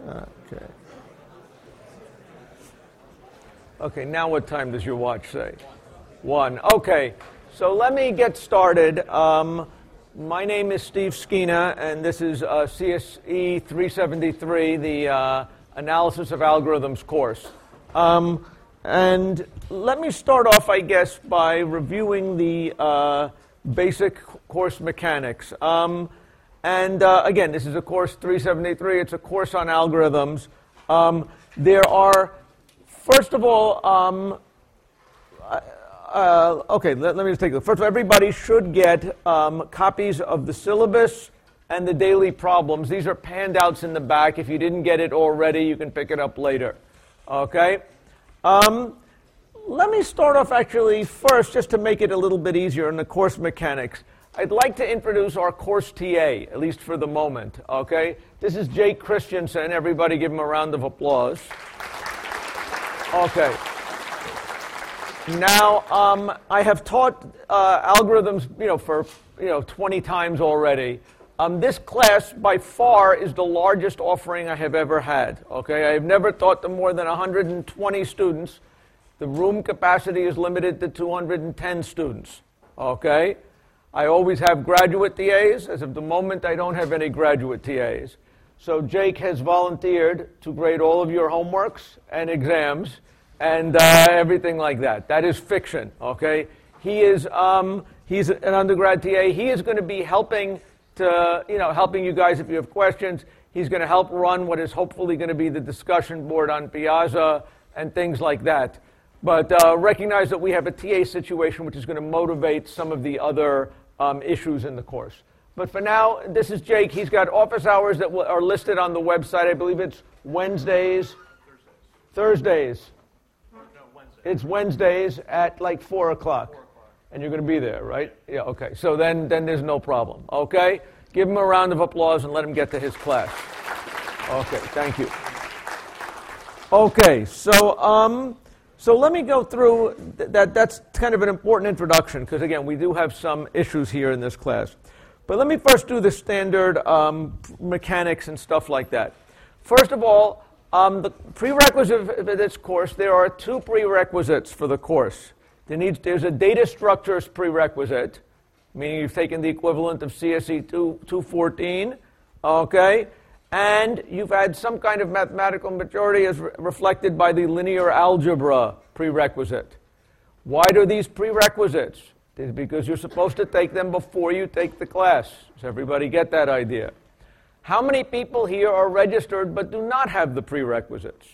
Okay. Okay, now what time does your watch say? 1. Okay, so let me get started. My name is Steve Skeena, and this is CSE 373, the Analysis of Algorithms course. And let me start off, I guess, by reviewing the basic course mechanics. Again, this is a course 373. It's a course on algorithms. There are, first of all, okay, let me just take it. First of all, everybody should get copies of the syllabus and the daily problems. These are handouts in the back. If you didn't get it already, you can pick it up later. Okay? Let me start off actually first, just to make it a little bit easier in the course mechanics. I'd like to introduce our course TA, at least for the moment. Okay? This is Jake Christensen. Everybody give him a round of applause. Okay. Now, I have taught algorithms, for 20 times already. This class, by far, is the largest offering I have ever had. Okay, I have never taught to more than 120 students. The room capacity is limited to 210 students. Okay, I always have graduate TAs. As of the moment, I don't have any graduate TAs. So Jake has volunteered to grade all of your homeworks and exams and everything like that. That is fiction, okay? He is he's an undergrad TA. He is going to be helping you guys if you have questions. He's going to help run what is hopefully going to be the discussion board on Piazza and things like that. But recognize that we have a TA situation which is going to motivate some of the other issues in the course. But for now, this is Jake. He's got office hours that are listed on the website. I believe it's Wednesdays. Thursdays. It's Wednesdays at like 4 o'clock. And you're going to be there, right? Yeah, okay. So then there's no problem, okay? Give him a round of applause and let him get to his class. Okay, thank you. Okay, so let me go through that. That's kind of an important introduction because, again, we do have some issues here in this class. But let me first do the standard mechanics and stuff like that. First of all, the prerequisite of this course, there are 2 prerequisites for the course. There's a data structures prerequisite, meaning you've taken the equivalent of CSE 214, okay? And you've had some kind of mathematical maturity as reflected by the linear algebra prerequisite. Why do these prerequisites? It's because you're supposed to take them before you take the class. Does everybody get that idea? How many people here are registered but do not have the prerequisites?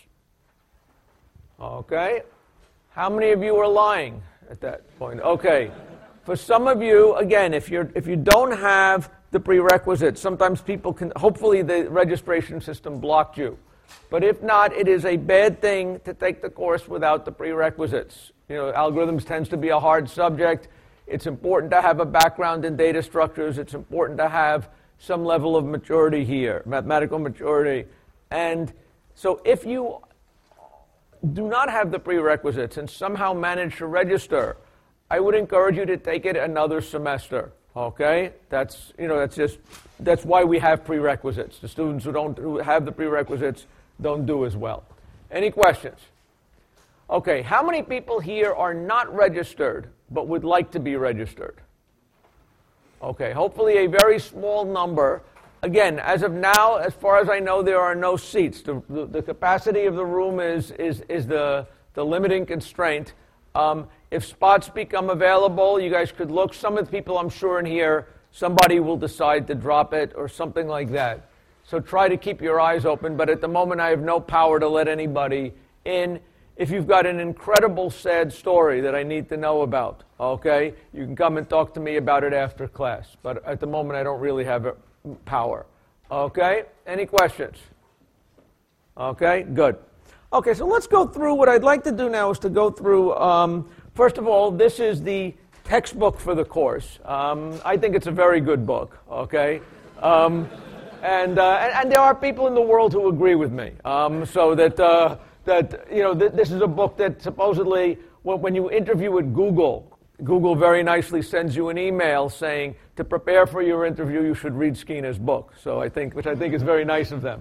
Okay. How many of you are lying at that point? Okay. For some of you, again, if you don't have the prerequisites, sometimes people can, hopefully the registration system blocked you. But if not, it is a bad thing to take the course without the prerequisites. Algorithms tends to be a hard subject. It's important to have a background in data structures. It's important to have some level of maturity here, mathematical maturity. And so if you do not have the prerequisites and somehow manage to register, I would encourage you to take it another semester. Okay? That's why we have prerequisites. The students who have the prerequisites don't do as well. Any questions? Okay, how many people here are not registered but would like to be registered? Okay, hopefully a very small number. Again, as of now, as far as I know, there are no seats. The capacity of the room is the limiting constraint. If spots become available, you guys could look. Some of the people I'm sure in here, somebody will decide to drop it or something like that. So try to keep your eyes open, but at the moment I have no power to let anybody in. If you've got an incredible sad story that I need to know about, okay, you can come and talk to me about it after class. But at the moment, I don't really have power. Okay? Any questions? Okay? Good. Okay, so let's go through. What I'd like to do now is to go through, first of all, this is the textbook for the course. I think it's a very good book, okay? And there are people in the world who agree with me. So that this is a book that supposedly, when you interview at Google very nicely sends you an email saying to prepare for your interview, you should read Skeena's book. So which I think is very nice of them.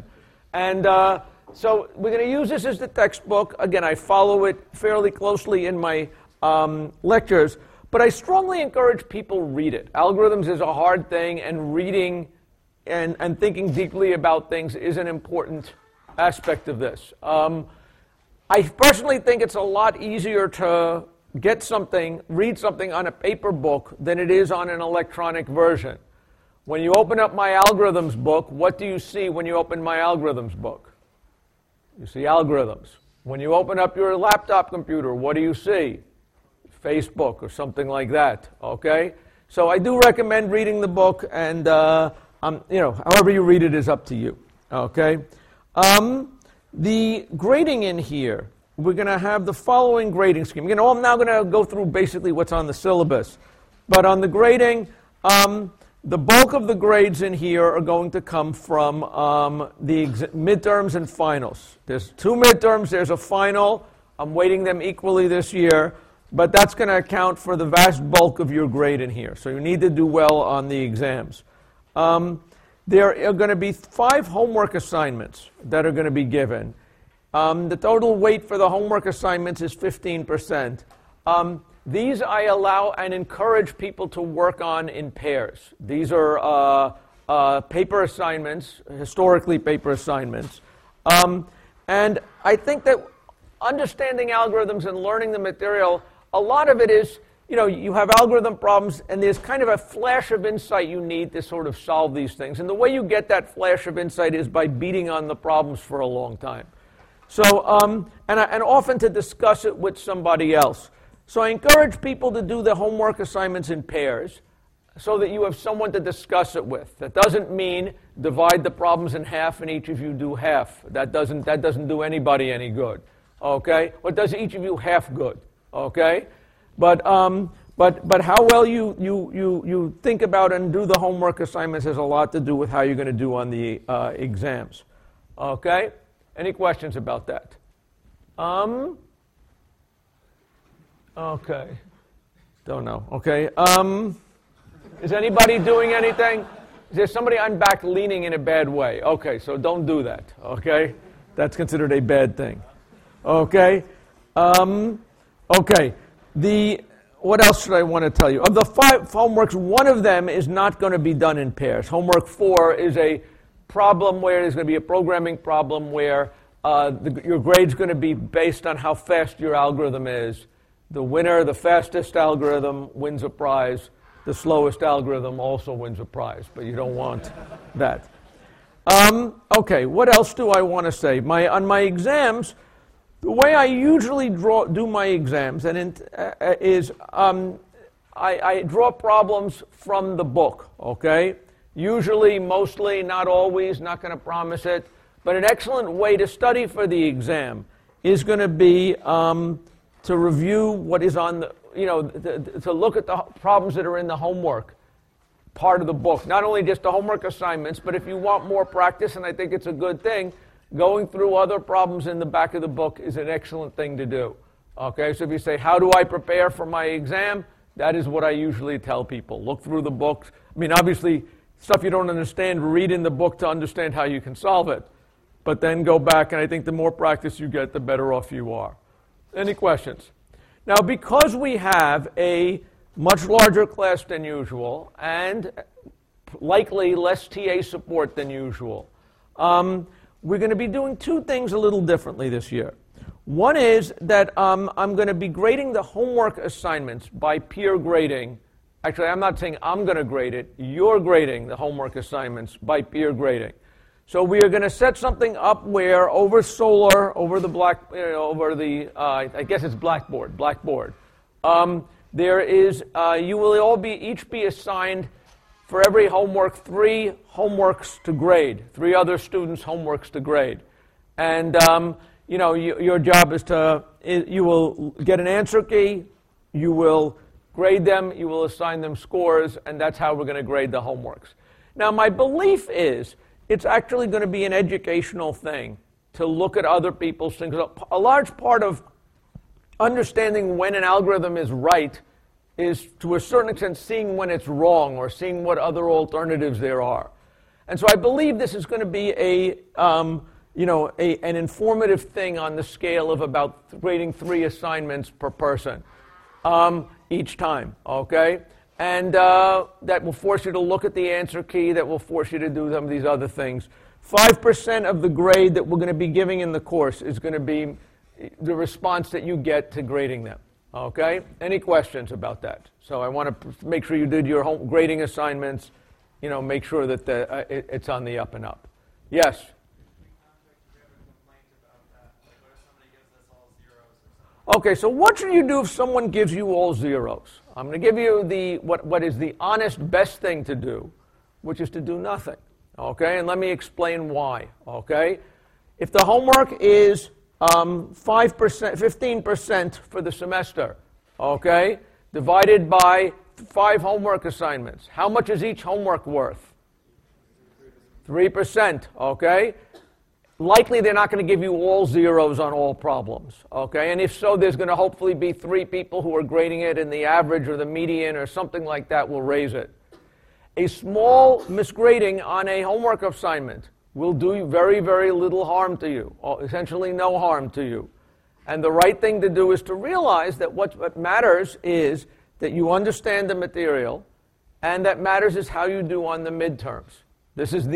And so we're going to use this as the textbook. Again, I follow it fairly closely in my lectures, but I strongly encourage people read it. Algorithms is a hard thing, and reading and thinking deeply about things is an important aspect of this. I personally think it's a lot easier to get something, read something on a paper book than it is on an electronic version. When you open up my algorithms book, what do you see when you open my algorithms book? You see algorithms. When you open up your laptop computer, what do you see? Facebook or something like that, okay? So I do recommend reading the book, and however you read it is up to you, okay? The grading in here, we're going to have the following grading scheme. I'm now going to go through basically what's on the syllabus. But on the grading, the bulk of the grades in here are going to come from the midterms and finals. There's 2 midterms, there's a final. I'm weighting them equally this year, but that's going to account for the vast bulk of your grade in here. So you need to do well on the exams. There are going to be 5 homework assignments that are going to be given. The total weight for the homework assignments is 15%. These I allow and encourage people to work on in pairs. These are paper assignments, historically paper assignments. And I think that understanding algorithms and learning the material, a lot of it is, you have algorithm problems, and there's kind of a flash of insight you need to sort of solve these things. And the way you get that flash of insight is by beating on the problems for a long time. So, and often to discuss it with somebody else. So I encourage people to do the homework assignments in pairs so that you have someone to discuss it with. That doesn't mean divide the problems in half and each of you do half. That doesn't do anybody any good. Okay? Or does each of you half good? Okay? But how well you think about and do the homework assignments has a lot to do with how you're going to do on the exams. Okay? Any questions about that? Okay. Don't know. Okay. Is anybody doing anything? Is there somebody? I'm back leaning in a bad way. Okay, so don't do that. Okay? That's considered a bad thing. Okay? Okay. What else should I want to tell you? Of the 5 homeworks, one of them is not going to be done in pairs. Homework 4 is a problem where there's going to be a programming problem where your grade's going to be based on how fast your algorithm is. The winner, the fastest algorithm, wins a prize. The slowest algorithm also wins a prize, but you don't want that. Okay, what else do I want to say? On my exams, the way I usually do my exams is I draw problems from the book, okay? Usually, mostly, not always, not going to promise it. But an excellent way to study for the exam is going to be to review what is on the, to look at the problems that are in the homework part of the book. Not only just the homework assignments, but if you want more practice, and I think it's a good thing, going through other problems in the back of the book is an excellent thing to do. Okay, so if you say, how do I prepare for my exam? That is what I usually tell people. Look through the books. I mean, obviously, stuff you don't understand, read in the book to understand how you can solve it. But then go back, and I think the more practice you get, the better off you are. Any questions? Now, because we have a much larger class than usual, and likely less TA support than usual, we're going to be doing 2 things a little differently this year. One is that I'm going to be grading the homework assignments by peer grading. Actually, I'm not saying I'm going to grade it. You're grading the homework assignments by peer grading. So we are going to set something up where over Solr, over the I guess it's Blackboard. There is you will all each be assigned for every homework 3 homeworks to grade, 3 other students' homeworks to grade, and your job is you will get an answer key, you will grade them, you will assign them scores, and that's how we're going to grade the homeworks. Now, my belief is it's actually going to be an educational thing to look at other people's things. A large part of understanding when an algorithm is right is, to a certain extent, seeing when it's wrong or seeing what other alternatives there are. And so I believe this is going to be an informative thing on the scale of about grading 3 assignments per person each time, okay? And that will force you to look at the answer key, that will force you to do some of these other things. 5% of the grade that we're going to be giving in the course is going to be the response that you get to grading them, okay? Any questions about that? So I want to make sure you did your home grading assignments, make sure that it's on the up and up. Yes? Okay, so what should you do if someone gives you all zeros? I'm going to give you what is the honest best thing to do, which is to do nothing. Okay, and let me explain why. Okay, if the homework is 5%, 15% for the semester, okay, divided by 5 homework assignments, how much is each homework worth? 3%. Okay. Likely they're not going to give you all zeros on all problems, okay? And if so, there's going to hopefully be 3 people who are grading it, and the average or the median or something like that will raise it. A small misgrading on a homework assignment will do very, very little harm to you, or essentially no harm to you. And the right thing to do is to realize that what matters is that you understand the material, and that matters is how you do on the midterms. This is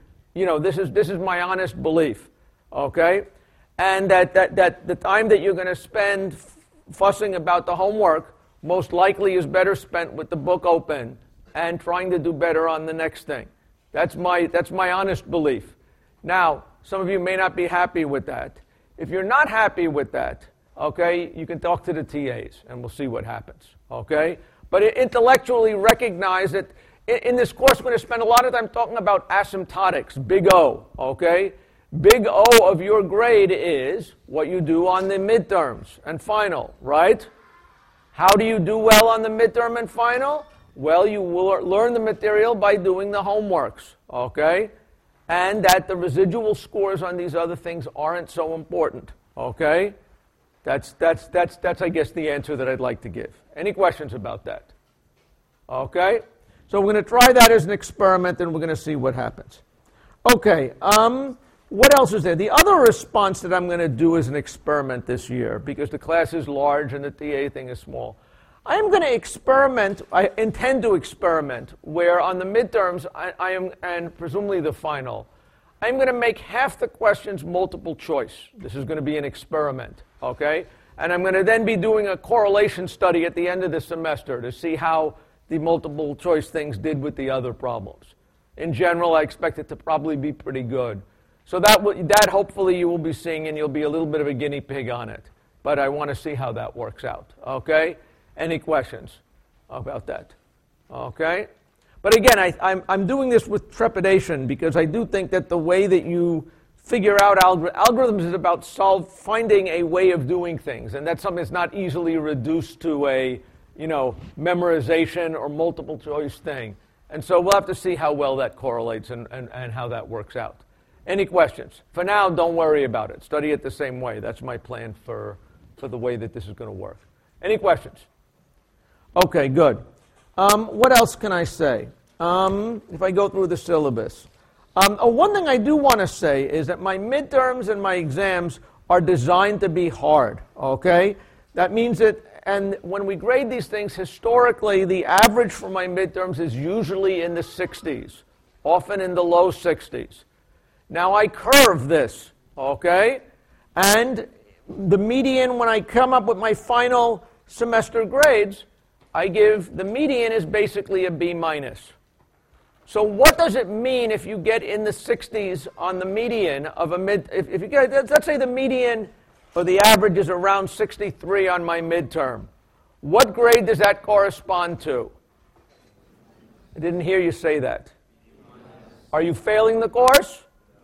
this is my honest belief, okay? And that the time that you're going to spend fussing about the homework most likely is better spent with the book open and trying to do better on the next thing. That's my honest belief. Now, some of you may not be happy with that. If you're not happy with that, okay, you can talk to the TAs and we'll see what happens, okay? But intellectually recognize that in this course, we're going to spend a lot of time talking about asymptotics, big O, okay? Big O of your grade is what you do on the midterms and final, right? How do you do well on the midterm and final? Well, you will learn the material by doing the homeworks, okay? And that the residual scores on these other things aren't so important, okay? That's I guess, the answer that I'd like to give. Any questions about that? Okay? So we're going to try that as an experiment, and we're going to see what happens. Okay, what else is there? The other response that I'm going to do as an experiment this year, because the class is large and the TA thing is small, I am going to experiment, I intend to experiment, where on the midterms, I am, and presumably the final, I'm going to make half the questions multiple choice. This is going to be an experiment, okay? And I'm going to then be doing a correlation study at the end of the semester to see how the multiple choice things did with the other problems. In general, I expect it to probably be pretty good. So that hopefully you will be seeing, and you'll be a little bit of a guinea pig on it. But I want to see how that works out. Okay? Any questions about that? Okay? But again, I'm doing this with trepidation because I do think that the way that you figure out algorithms is about finding a way of doing things. And that's something that's not easily reduced to a memorization or multiple choice thing. And so we'll have to see how well that correlates and how that works out. Any questions? For now, don't worry about it. Study it the same way. That's my plan for the way that this is going to work. Any questions? Okay, good. What else can I say? If I go through the syllabus. One thing I do want to say is that my midterms and my exams are designed to be hard, okay? That means that, and when we grade these things, historically, the average for my midterms is usually in the 60s, often in the low 60s. Now, I curve this, okay? And the median, when I come up with my final semester grades, the median is basically a B minus. So what does it mean if you get in the 60s on the median of a if you get, let's say the median or the average is around 63 on my midterm. What grade does that correspond to? I didn't hear you say that. Are you failing the course?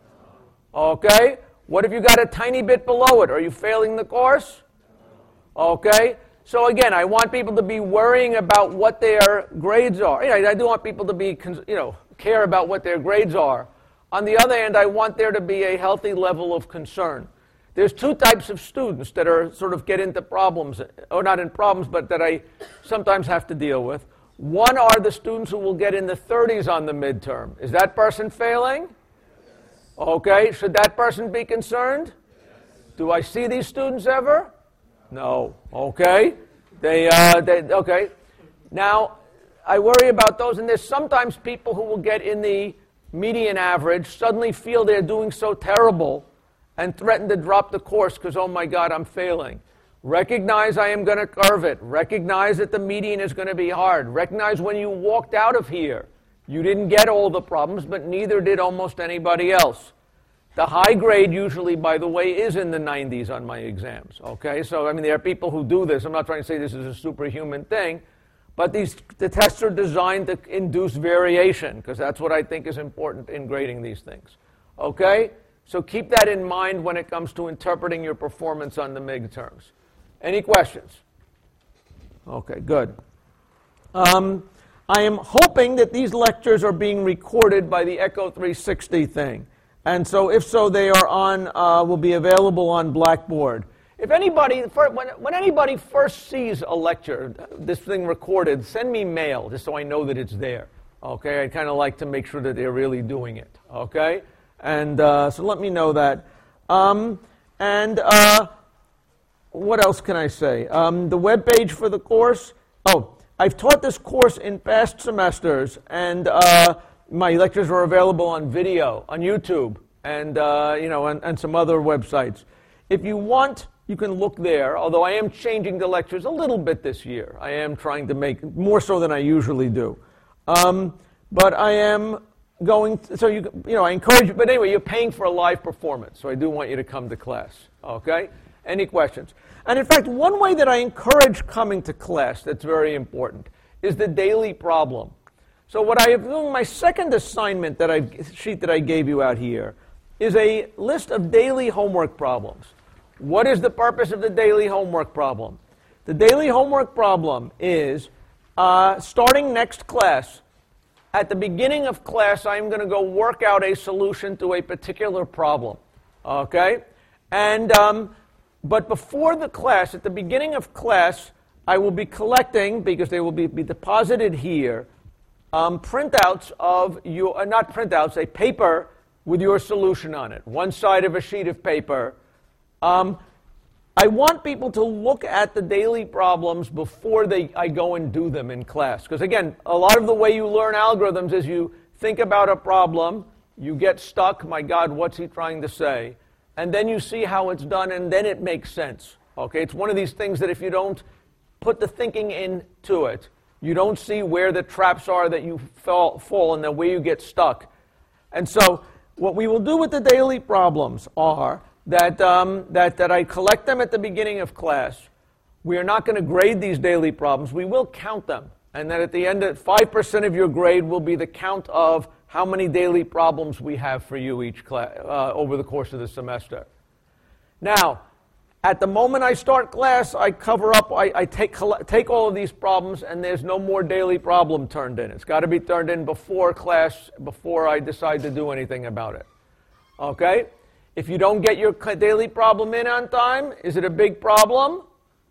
Okay. What if you got a tiny bit below it? Are you failing the course? Okay. So again, I want people to be worrying about what their grades are. I do want people to be, care about what their grades are. On the other hand, I want there to be a healthy level of concern. There's 2 types of students that are sort of get into problems, or not in problems, but that I sometimes have to deal with. One are the students who will get in the 30s on the midterm. Is that person failing? Okay, should that person be concerned? Do I see these students ever? No. Okay. Okay. Now, I worry about those, and there's sometimes people who will get in the median average, suddenly feel they're doing so terrible, and threaten to drop the course because, oh my God, I'm failing. Recognize I am going to curve it. Recognize that the median is going to be hard. Recognize when you walked out of here, you didn't get all the problems, but neither did almost anybody else. The high grade usually, by the way, is in the 90s on my exams. Okay, so I mean, there are people who do this. I'm not trying to say this is a superhuman thing, but the tests are designed to induce variation, because that's what I think is important in grading these things. Okay, so keep that in mind when it comes to interpreting your performance on the midterms. Any questions? Okay, good. I am hoping that these lectures are being recorded by the Echo 360 thing. And so if so, they are on, will be available on Blackboard. If anybody, when anybody first sees a lecture, this thing recorded, send me mail just so I know that it's there. Okay, I'd kind of like to make sure that they're really doing it. Okay, and so let me know that. What else can I say? The web page for the course. Oh, I've taught this course in past semesters, and my lectures are available on video, on YouTube, and and some other websites. If you want, you can look there. Although I am changing the lectures a little bit this year. I am trying to make more so than I usually do. But I am going. I encourage you. But anyway, you're paying for a live performance, so I do want you to come to class. Okay. Any questions? And in fact, one way that I encourage coming to class that's very important is the daily problem. So what I have done, my second assignment sheet that I gave you out here is a list of daily homework problems. What is the purpose of the daily homework problem? The daily homework problem is, starting next class, at the beginning of class, I'm going to go work out a solution to a particular problem. Okay? And but before the class, at the beginning of class, I will be collecting, because they will be deposited here, printouts of your, not printouts, a paper with your solution on it, one side of a sheet of paper. I want people to look at the daily problems before I go and do them in class. Because again, a lot of the way you learn algorithms is you think about a problem, you get stuck, my God, what's he trying to say? And then you see how it's done, and then it makes sense. Okay, it's one of these things that if you don't put the thinking into it, you don't see where the traps are that you fall and where you get stuck. And so what we will do with the daily problems are that I collect them at the beginning of class. We are not going to grade these daily problems. We will count them. And then at the end, 5% of your grade will be the count of how many daily problems we have for you each class, over the course of the semester. Now, at the moment I start class, I cover up, I take all of these problems, and there's no more daily problem turned in. It's got to be turned in before class, before I decide to do anything about it. Okay? If you don't get your daily problem in on time, is it a big problem?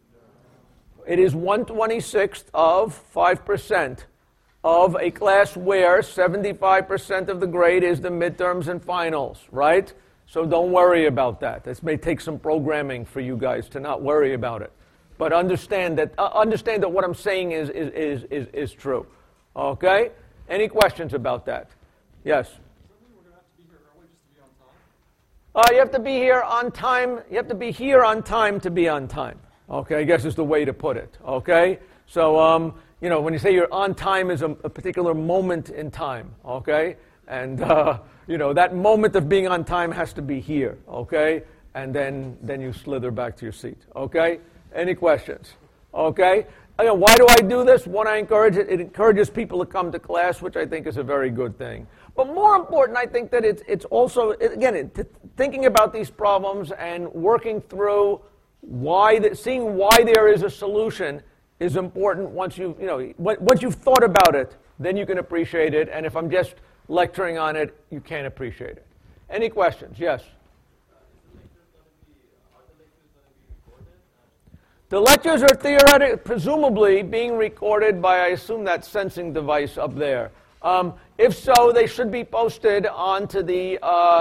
It is 1/26th of 5%. Of a class where 75% of the grade is the midterms and finals, right? So don't worry about that. This may take some programming for you guys to not worry about it. But understand that what I'm saying is true. Okay? Any questions about that? Yes? We're going to have to be here early just to be on time? You have to be here on time. You have to be here on time to be on time. Okay, I guess is the way to put it. Okay? So, when you say you're on time is a particular moment in time, okay? And, that moment of being on time has to be here, okay? And then you slither back to your seat, okay? Any questions? Okay? Why do I do this? One, I encourage it. It encourages people to come to class, which I think is a very good thing. But more important, I think that it's also, again, thinking about these problems and working through seeing why there is a solution is important. Once you've thought about it, then you can appreciate it. And if I'm just lecturing on it, you can't appreciate it. Any questions? Yes? The lectures are theoretically, presumably, being recorded by, I assume, that sensing device up there. If so, they should be posted onto the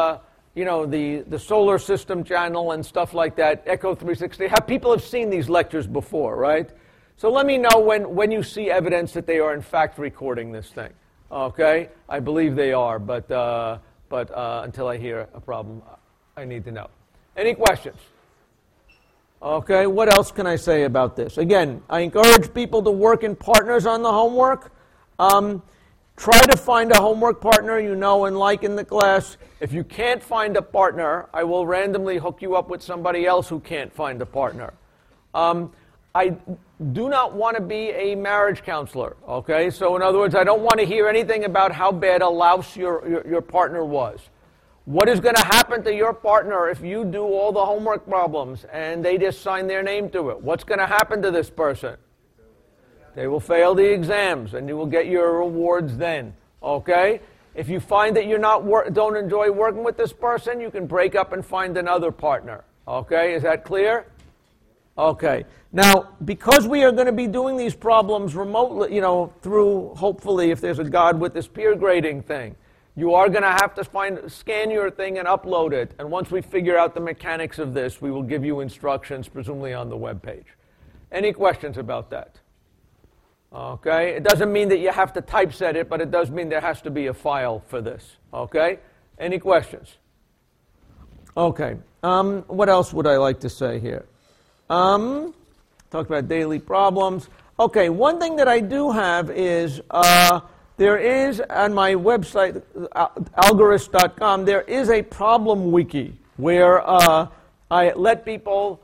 the solar system channel and stuff like that, Echo 360. People have seen these lectures before, right? So let me know when you see evidence that they are in fact recording this thing. Okay? I believe they are, but until I hear a problem, I need to know. Any questions? Okay, what else can I say about this? Again, I encourage people to work in partners on the homework. Try to find a homework partner you know and like in the class. If you can't find a partner, I will randomly hook you up with somebody else who can't find a partner. I do not want to be a marriage counselor, okay? So in other words, I don't want to hear anything about how bad a louse your partner was. What is going to happen to your partner if you do all the homework problems and they just sign their name to it? What's going to happen to this person? They will fail the exams, and you will get your rewards then. Okay? If you find that don't enjoy working with this person, you can break up and find another partner. Okay? Is that clear? Okay. Now, because we are going to be doing these problems remotely, through, hopefully, if there's a God with this peer grading thing, you are going to have to scan your thing and upload it. And once we figure out the mechanics of this, we will give you instructions, presumably on the web page. Any questions about that? Okay? It doesn't mean that you have to typeset it, but it does mean there has to be a file for this. Okay? Any questions? Okay. What else would I like to say here? Talk about daily problems. Okay, one thing that I do have is there is on my website, algorist.com, there is a problem wiki where I let people,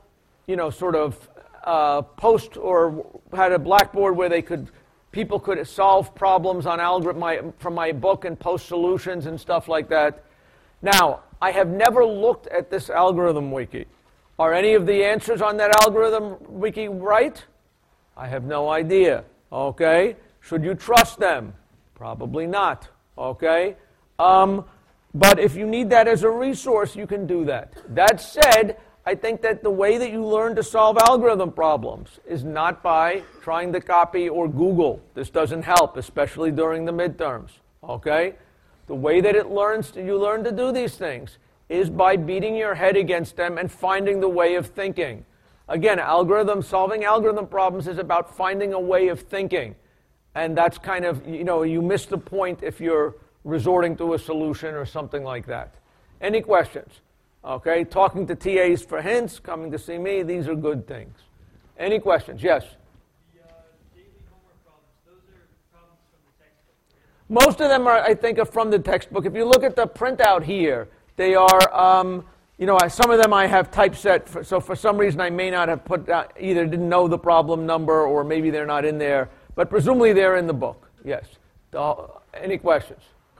post or had a blackboard where people could solve problems on algorithm from my book and post solutions and stuff like that. Now, I have never looked at this algorithm wiki. Are any of the answers on that algorithm wiki right? I have no idea. Okay? Should you trust them? Probably not. Okay? But if you need that as a resource, you can do that. That said, I think that the way that you learn to solve algorithm problems is not by trying to copy or Google. This doesn't help, especially during the midterms. Okay? The way that you learn to do these things is by beating your head against them and finding the way of thinking. Again, solving algorithm problems is about finding a way of thinking. And that's kind of, you miss the point if you're resorting to a solution or something like that. Any questions? Okay, talking to TAs for hints, coming to see me, these are good things. Any questions? Yes? The daily homework problems, those are problems from the textbook. Most of them, I think, are from the textbook. If you look at the printout here, they are, some of them I have typeset, so for some reason I may not have either didn't know the problem number or maybe they're not in there, but presumably they're in the book, yes. Any questions?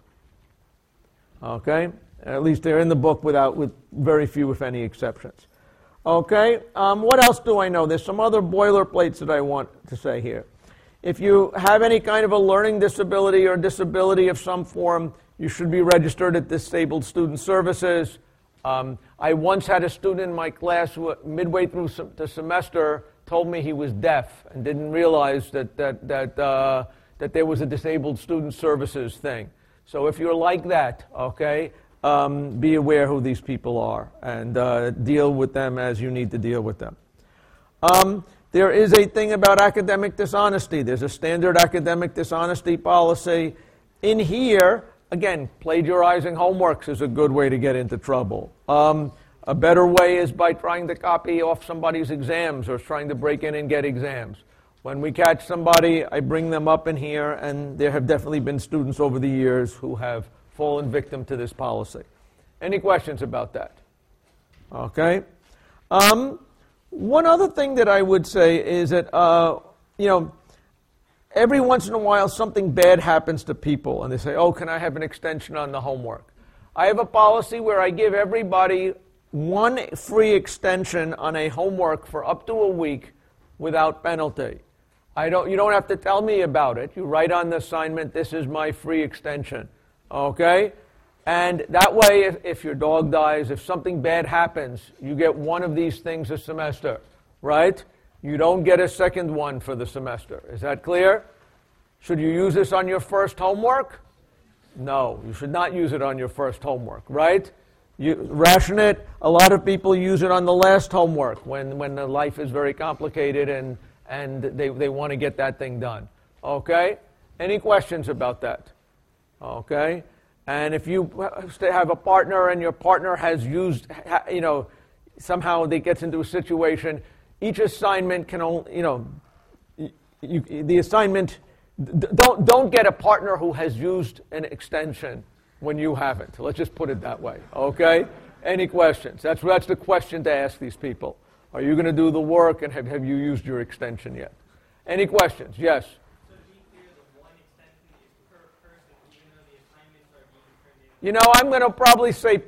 Okay. At least they're in the book with very few, if any, exceptions. Okay, what else do I know? There's some other boilerplates that I want to say here. If you have any kind of a learning disability or disability of some form, you should be registered at Disabled Student Services. I once had a student in my class who, midway through the semester, told me he was deaf and didn't realize that there was a Disabled Student Services thing. So if you're like that, okay, be aware who these people are and deal with them as you need to deal with them. There is a thing about academic dishonesty. There's a standard academic dishonesty policy. In here, again, plagiarizing homeworks is a good way to get into trouble. A better way is by trying to copy off somebody's exams or trying to break in and get exams. When we catch somebody, I bring them up in here, and there have definitely been students over the years who have fallen victim to this policy. Any questions about that? Okay. One other thing that I would say is that, every once in a while something bad happens to people, and they say, oh, can I have an extension on the homework? I have a policy where I give everybody one free extension on a homework for up to a week without penalty. You don't have to tell me about it. You write on the assignment, this is my free extension. Okay? And that way, if your dog dies, if something bad happens, you get one of these things a semester, right? You don't get a second one for the semester. Is that clear? Should you use this on your first homework? No, you should not use it on your first homework, right? You ration it. A lot of people use it on the last homework when the life is very complicated and they want to get that thing done. Okay? Any questions about that? Okay? And if you have a partner and your partner has used, somehow they gets into a situation, each assignment can only, the assignment, don't get a partner who has used an extension when you haven't. Let's just put it that way, okay? Any questions? That's the question to ask these people. Are you going to do the work, and have you used your extension yet? Any questions? Yes? So to be clear, the one extension is per person, even though the assignments are being turned in? I'm going to probably say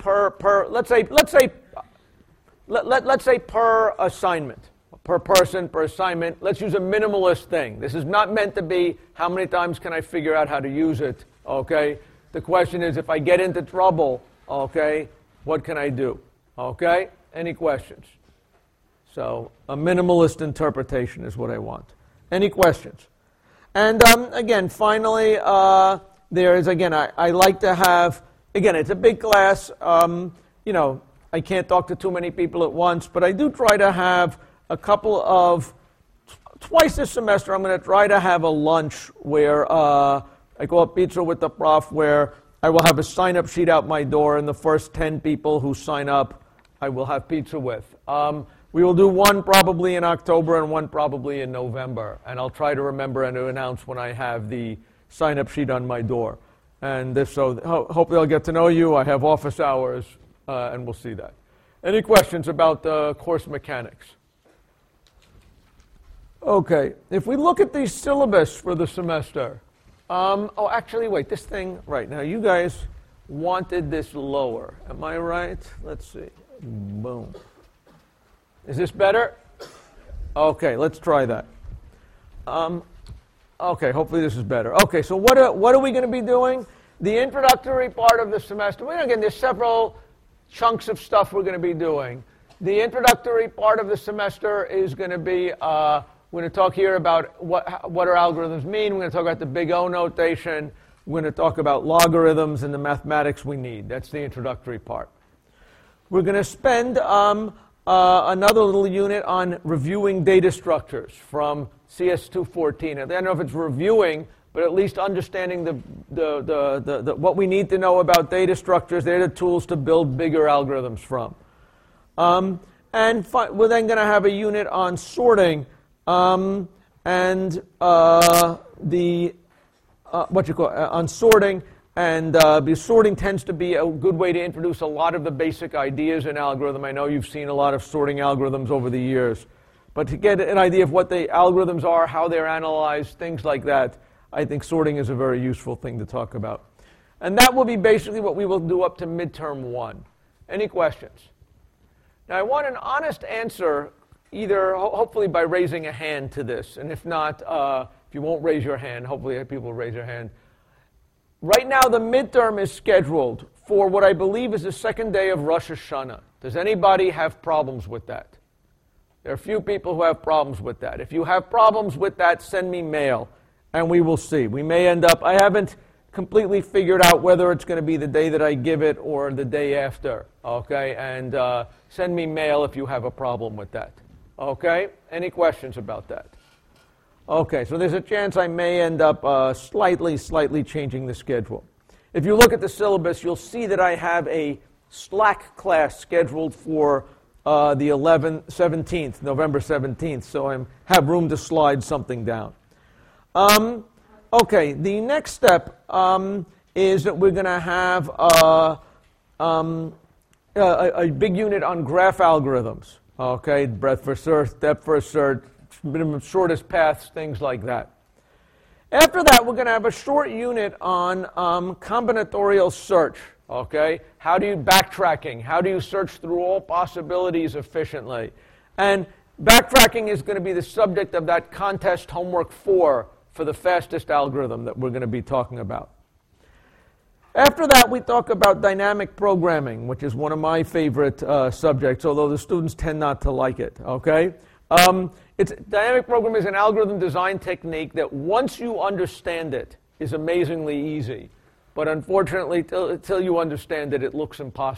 let's say per assignment, per person, per assignment. Let's use a minimalist thing. This is not meant to be how many times can I figure out how to use it, okay? The question is, if I get into trouble, okay, what can I do? Okay? Any questions? So a minimalist interpretation is what I want. Any questions? And again, finally, there is, again, I like to have, again, it's a big class. I can't talk to too many people at once, but I do try to have a couple of, twice this semester, I'm going to try to have a lunch where I call it Pizza with the Prof, where I will have a sign-up sheet out my door, and the first 10 people who sign up, I will have pizza with. We will do one probably in October and one probably in November, and I'll try to remember and to announce when I have the sign-up sheet on my door. And hopefully I'll get to know you. I have office hours, and we'll see that. Any questions about the course mechanics? Okay, if we look at the syllabus for the semester, actually, wait, this thing, right, now you guys wanted this lower. Am I right? Let's see. Boom. Is this better? Okay, let's try that. Okay, hopefully this is better. Okay, so what are we going to be doing? The introductory part of the semester, well, again, there's several chunks of stuff we're going to be doing. The introductory part of the semester is going to be, we're going to talk here about what our algorithms mean. We're going to talk about the big O notation. We're going to talk about logarithms and the mathematics we need. That's the introductory part. We're going to spend another little unit on reviewing data structures from CS214. I don't know if it's reviewing, but at least understanding what we need to know about data structures. They're the tools to build bigger algorithms from. We're then going to have a unit on sorting. On sorting, and because sorting tends to be a good way to introduce a lot of the basic ideas in algorithm. I know you've seen a lot of sorting algorithms over the years, but to get an idea of what the algorithms are, how they're analyzed, things like that, I think sorting is a very useful thing to talk about. And that will be basically what we will do up to midterm 1. Any questions? Now I want an honest answer, either hopefully by raising a hand to this, and if not, if you won't raise your hand, hopefully people will raise their hand. Right now the midterm is scheduled for what I believe is the second day of Rosh Hashanah. Does anybody have problems with that? There are a few people who have problems with that. If you have problems with that, send me mail, and we will see. We may end up, I haven't completely figured out whether it's going to be the day that I give it or the day after, okay? And send me mail if you have a problem with that. Okay? Any questions about that? Okay, so there's a chance I may end up slightly changing the schedule. If you look at the syllabus, you'll see that I have a Slack class scheduled for the 17th, November 17th, so I have room to slide something down. Okay, the next step is that we're going to have a big unit on graph algorithms. Okay, breadth first search, depth first search, minimum shortest paths, things like that. After that, we're going to have a short unit on combinatorial search. Okay, how do you backtracking? How do you search through all possibilities efficiently? And backtracking is going to be the subject of that contest homework 4 for the fastest algorithm that we're going to be talking about. After that, we talk about dynamic programming, which is one of my favorite subjects, although the students tend not to like it, okay? Dynamic programming is an algorithm design technique that once you understand it is amazingly easy. But unfortunately, till you understand it, it looks impossible.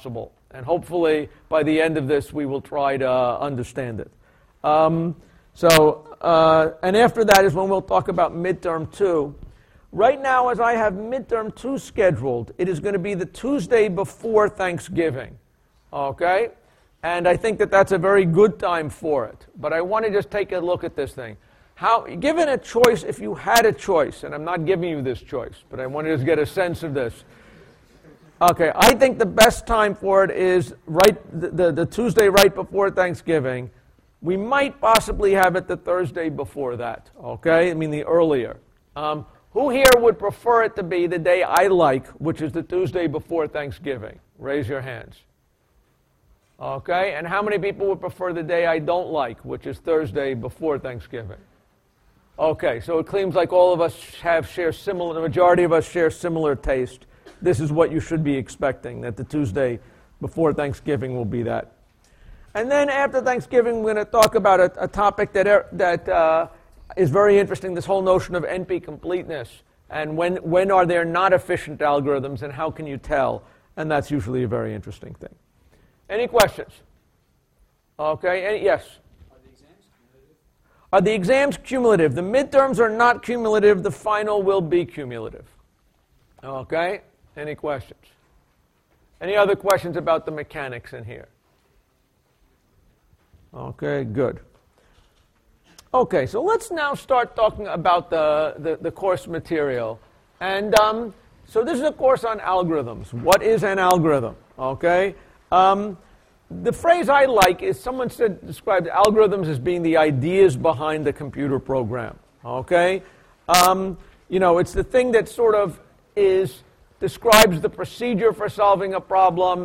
And hopefully, by the end of this, we will try to understand it. And after that is when we'll talk about midterm 2. Right now, as I have midterm 2 scheduled, it is going to be the Tuesday before Thanksgiving. Okay? And I think that that's a very good time for it. But I want to just take a look at this thing. Given a choice, if you had a choice, and I'm not giving you this choice, but I want to just get a sense of this. Okay, I think the best time for it is the Tuesday right before Thanksgiving. We might possibly have it the Thursday before that, okay? I mean the earlier. Who here would prefer it to be the day I like, which is the Tuesday before Thanksgiving? Raise your hands. Okay, and how many people would prefer the day I don't like, which is Thursday before Thanksgiving? Okay, so it seems like all of us the majority of us share similar taste. This is what you should be expecting, that the Tuesday before Thanksgiving will be that. And then after Thanksgiving, we're going to talk about a topic that is very interesting, this whole notion of NP completeness. And when are there not efficient algorithms, and how can you tell? And that's usually a very interesting thing. Any questions? Okay, yes? Are the exams cumulative? The midterms are not cumulative. The final will be cumulative. Okay? Any questions? Any other questions about the mechanics in here? Okay, good. Okay, so let's now start talking about the course material. And so this is a course on algorithms. What is an algorithm? Okay? The phrase I like is someone described algorithms as being the ideas behind the computer program. Okay? It's the thing that sort of describes the procedure for solving a problem.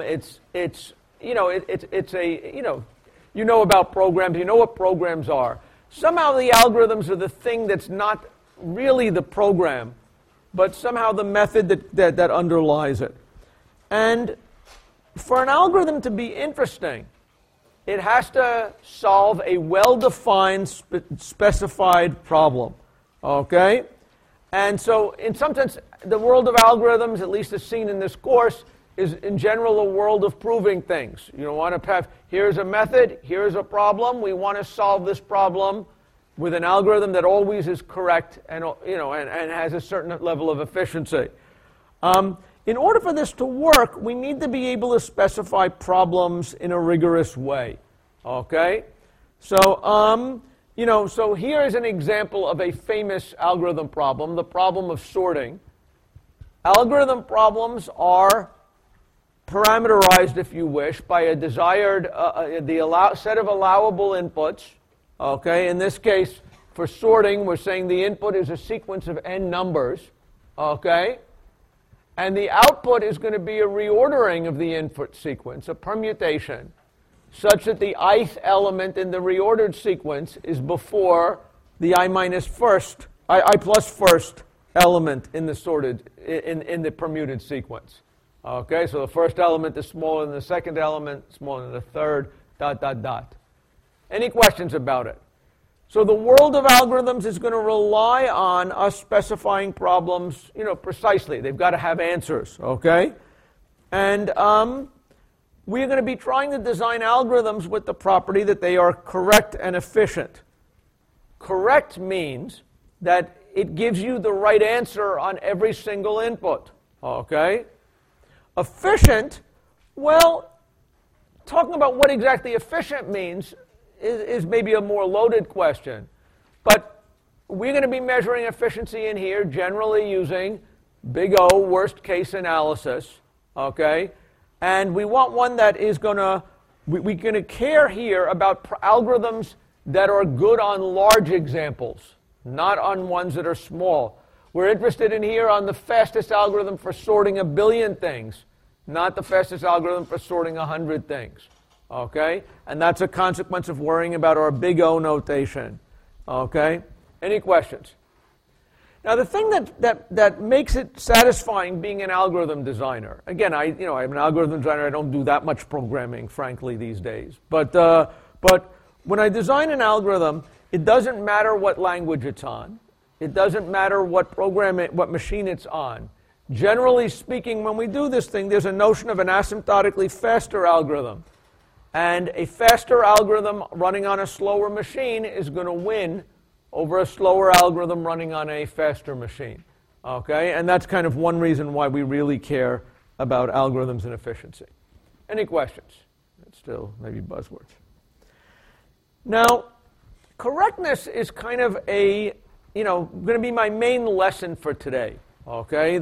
You know about programs. You know what programs are. Somehow the algorithms are the thing that's not really the program, but somehow the method that underlies it. And for an algorithm to be interesting, it has to solve a well-defined, specified problem. Okay? And so, in some sense, the world of algorithms, at least as seen in this course, is in general a world of proving things. You want to have, here's a method, here's a problem, we want to solve this problem with an algorithm that always is correct and has a certain level of efficiency. In order for this to work, we need to be able to specify problems in a rigorous way. Okay? So, so here is an example of a famous algorithm problem, the problem of sorting. Algorithm problems are parameterized, if you wish, by a desired set of allowable inputs. Okay? In this case, for sorting, we're saying the input is a sequence of n numbers. Okay? And the output is going to be a reordering of the input sequence, a permutation, such that the ith element in the reordered sequence is before the I plus first element in the sorted, in the permuted sequence. Okay, so the first element is smaller than the second element, smaller than the third, ... Any questions about it? So the world of algorithms is going to rely on us specifying problems, precisely. They've got to have answers, okay? And we're going to be trying to design algorithms with the property that they are correct and efficient. Correct means that it gives you the right answer on every single input, okay? Efficient, well, talking about what exactly efficient means is maybe a more loaded question. But we're going to be measuring efficiency in here, generally using big O, worst case analysis, okay? And we want one that is going to, we're going to care here about algorithms that are good on large examples, not on ones that are small. We're interested in here on the fastest algorithm for sorting 1 billion things, not the fastest algorithm for sorting 100 things. Okay? And that's a consequence of worrying about our big O notation. Okay? Any questions? Now, the thing that makes it satisfying being an algorithm designer, again, I'm an algorithm designer. I don't do that much programming, frankly, these days. But when I design an algorithm, it doesn't matter what language it's on. It doesn't matter what machine it's on. Generally speaking, when we do this thing, there's a notion of an asymptotically faster algorithm. And a faster algorithm running on a slower machine is going to win over a slower algorithm running on a faster machine. Okay? And that's kind of one reason why we really care about algorithms and efficiency. Any questions? It's still maybe buzzwords. Now, correctness is kind of going to be my main lesson for today. Okay,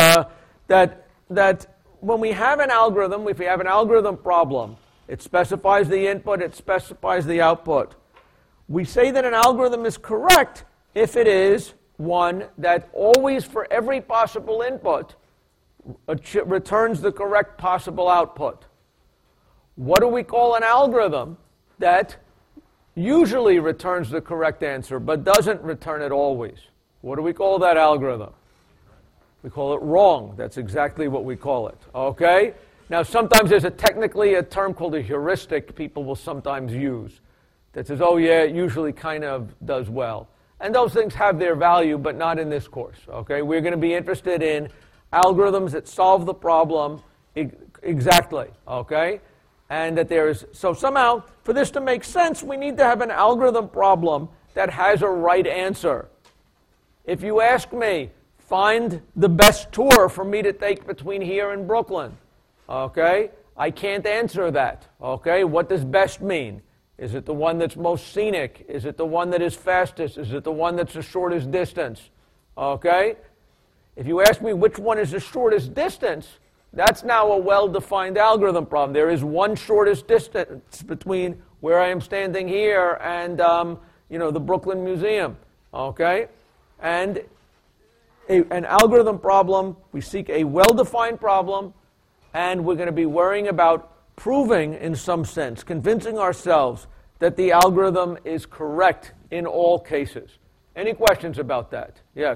that when we have an algorithm, if we have an algorithm problem, it specifies the input, it specifies the output. We say that an algorithm is correct if it is one that always, for every possible input, returns the correct possible output. What do we call an algorithm that usually returns the correct answer but doesn't return it always? What do we call that algorithm? We call it wrong. That's exactly what we call it. Okay? Now, sometimes there's technically a term called a heuristic people will sometimes use that says, oh, yeah, it usually kind of does well. And those things have their value, but not in this course. Okay? We're going to be interested in algorithms that solve the problem exactly. Okay? And that so somehow, for this to make sense, we need to have an algorithm problem that has a right answer. If you ask me, find the best tour for me to take between here and Brooklyn. Okay? I can't answer that. Okay? What does best mean? Is it the one that's most scenic? Is it the one that is fastest? Is it the one that's the shortest distance? Okay? If you ask me which one is the shortest distance, that's now a well-defined algorithm problem. There is one shortest distance between where I am standing here and the Brooklyn Museum. Okay? And an algorithm problem, we seek a well-defined problem, and we're going to be worrying about proving, in some sense, convincing ourselves that the algorithm is correct in all cases. Any questions about that? Yes?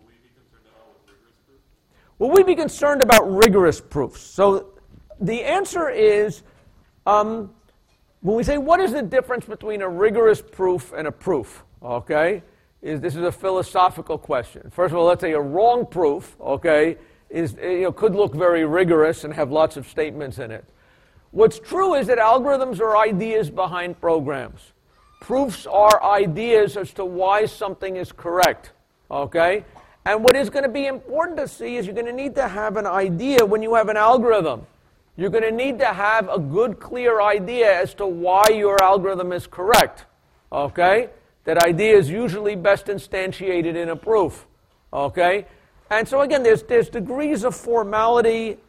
Will we be concerned about rigorous proofs? So the answer is, when we say what is the difference between a rigorous proof and a proof, okay? This is a philosophical question. First of all, let's say a wrong proof, okay, could look very rigorous and have lots of statements in it. What's true is that algorithms are ideas behind programs. Proofs are ideas as to why something is correct, okay? And what is going to be important to see is you're going to need to have an idea when you have an algorithm. You're going to need to have a good, clear idea as to why your algorithm is correct, okay? That idea is usually best instantiated in a proof, okay? And so again, there's degrees of formality.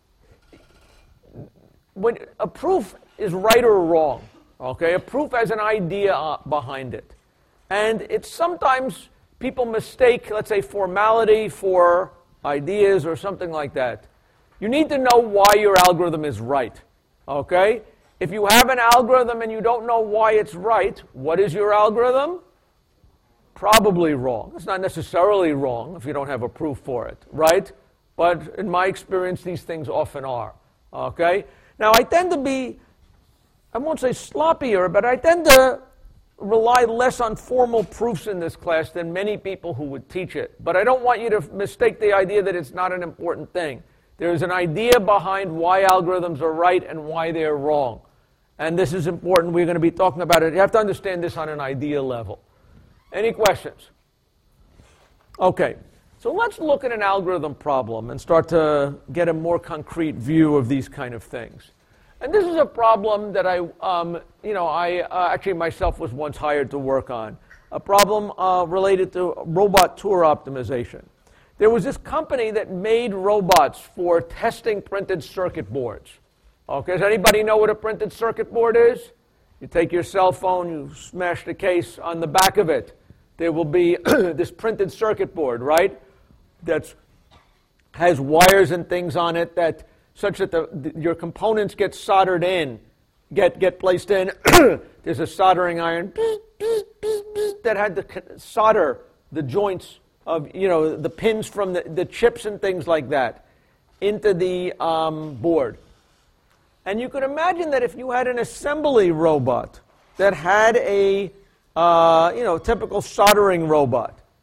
When a proof is right or wrong, okay? A proof has an idea behind it. And it's sometimes people mistake, let's say, formality for ideas or something like that. You need to know why your algorithm is right, okay? If you have an algorithm and you don't know why it's right, what is your algorithm? Probably wrong. It's not necessarily wrong if you don't have a proof for it, right? But in my experience, these things often are, okay? Now, I tend to be, I won't say sloppier, but I tend to rely less on formal proofs in this class than many people who would teach it. But I don't want you to mistake the idea that it's not an important thing. There's an idea behind why algorithms are right and why they're wrong. And this is important. We're going to be talking about it. You have to understand this on an idea level. Any questions? Okay, so let's look at an algorithm problem and start to get a more concrete view of these kind of things. And this is a problem that I actually myself was once hired to work on. A problem related to robot tour optimization. There was this company that made robots for testing printed circuit boards. Okay, does anybody know what a printed circuit board is? You take your cell phone, you smash the case on the back of it. There will be this printed circuit board, right? That has wires and things on it that such that your components get soldered in, get placed in. There's a soldering iron that had to solder the joints of, the pins from the chips and things like that into the board. And you could imagine that if you had an assembly robot that had a typical soldering robot,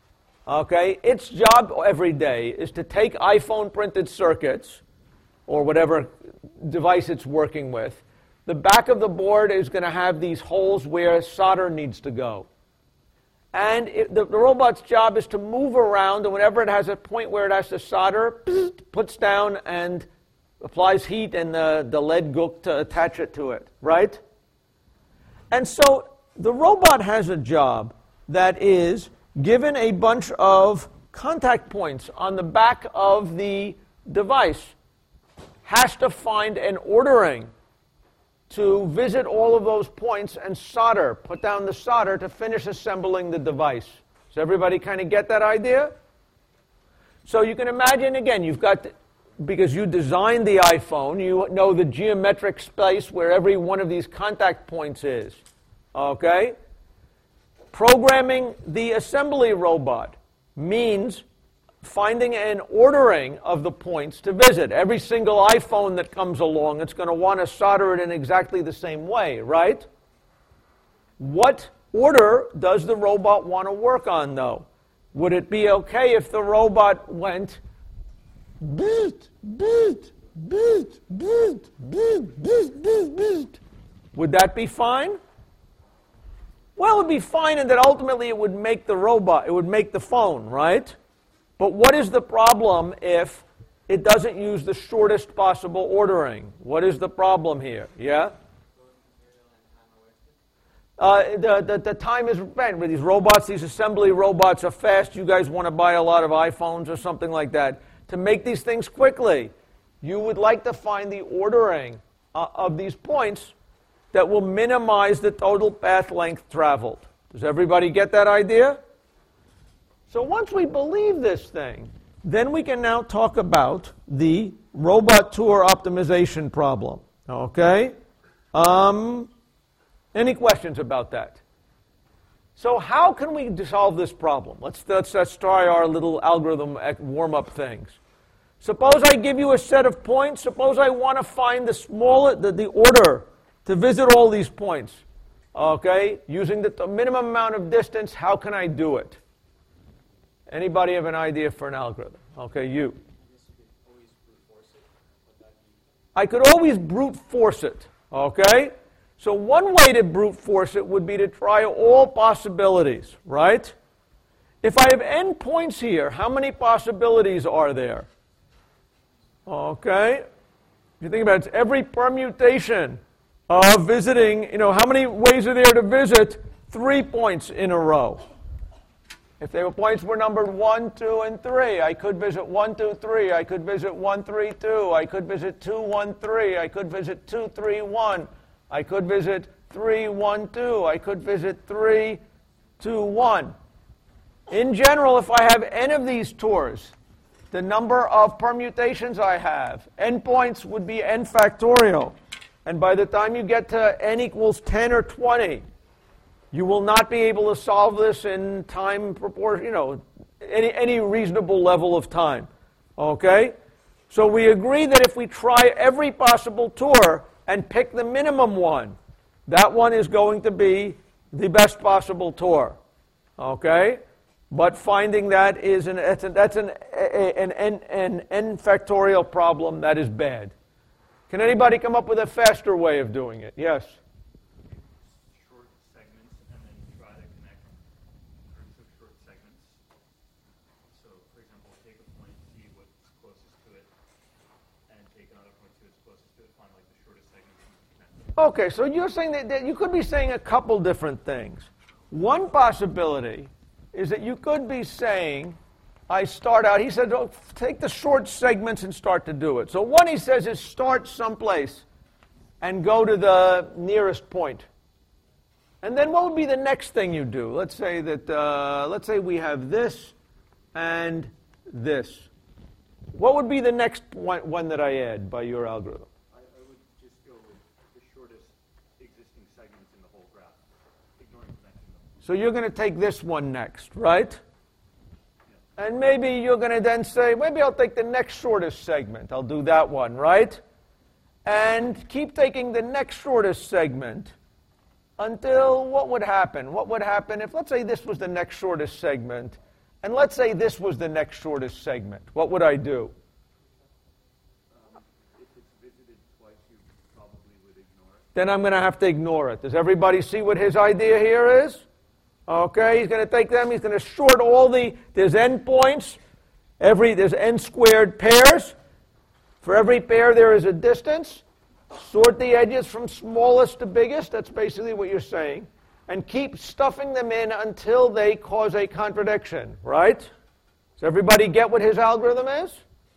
Okay, its job every day is to take iPhone printed circuits, or whatever device it's working with. The back of the board is going to have these holes where solder needs to go. And the robot's job is to move around, and whenever it has a point where it has to solder, puts down and applies heat and the lead gook to attach it to it, right? And so the robot has a job that is given a bunch of contact points on the back of the device, has to find an ordering to visit all of those points and solder, put down the solder to finish assembling the device. Does everybody kind of get that idea? So you can imagine, again, you've got, because you designed the iPhone, you know the geometric space where every one of these contact points is. Okay? Programming the assembly robot means finding and ordering of the points to visit. Every single iPhone that comes along, it's going to want to solder it in exactly the same way, right? What order does the robot want to work on, though? Would it be okay if the robot went beat, beat, beat, beat, beat, beat, beat, beat? Would that be fine? Well, it would be fine in that ultimately it would make the robot, it would make the phone, right? But what is the problem if it doesn't use the shortest possible ordering? What is the problem here? Yeah? The time is spent with these robots. These assembly robots are fast. You guys want to buy a lot of iPhones or something like that. To make these things quickly, you would like to find the ordering of these points that will minimize the total path length traveled. Does everybody get that idea? So once we believe this thing, then we can now talk about the robot tour optimization problem. Okay? Any questions about that? So how can we solve this problem? Let's try our little algorithm warm-up things. Suppose I give you a set of points. Suppose I want to find the order to visit all these points. Okay? Using the minimum amount of distance, how can I do it? Anybody have an idea for an algorithm? Okay, you. I could always brute force it. Okay? So one way to brute force it would be to try all possibilities, right? If I have n points here, how many possibilities are there? Okay? If you think about it, it's every permutation of visiting, how many ways are there to visit 3 points in a row? If the points were numbered 1, 2, and 3, I could visit 1, 2, 3. I could visit 1, 3, 2. I could visit 2, 1, 3. I could visit 2, 3, 1. I could visit 3, 1, 2. I could visit 3, 2, 1. In general, if I have n of these tours, the number of permutations I have, n points would be n factorial. And by the time you get to n equals 10 or 20, you will not be able to solve this in time proportion, any reasonable level of time. Okay? So we agree that if we try every possible tour and pick the minimum one, that one is going to be the best possible tour. Okay? But finding that is an n factorial problem that is bad. Can anybody come up with a faster way of doing it? Yes? Okay, so you're saying that you could be saying a couple different things. One possibility is that you could be saying, I start out, he said, take the short segments and start to do it. So one he says is start someplace and go to the nearest point. And then what would be the next thing you do? Let's say we have this and this. What would be the next one that I add by your algorithm? So you're going to take this one next, right? And maybe you're going to then say, maybe I'll take the next shortest segment. I'll do that one, right? And keep taking the next shortest segment until what would happen? What would happen if, let's say this was the next shortest segment, And let's say this was the next shortest segment. What would I do? If it's visited twice, you probably would ignore it. Then I'm going to have to ignore it. Does everybody see what his idea here is? Okay, he's going to take them, he's going to short all there's n points, there's n squared pairs. For every pair there is a distance. Sort the edges from smallest to biggest, that's basically what you're saying. And keep stuffing them in until they cause a contradiction, right? Does everybody get what his algorithm is?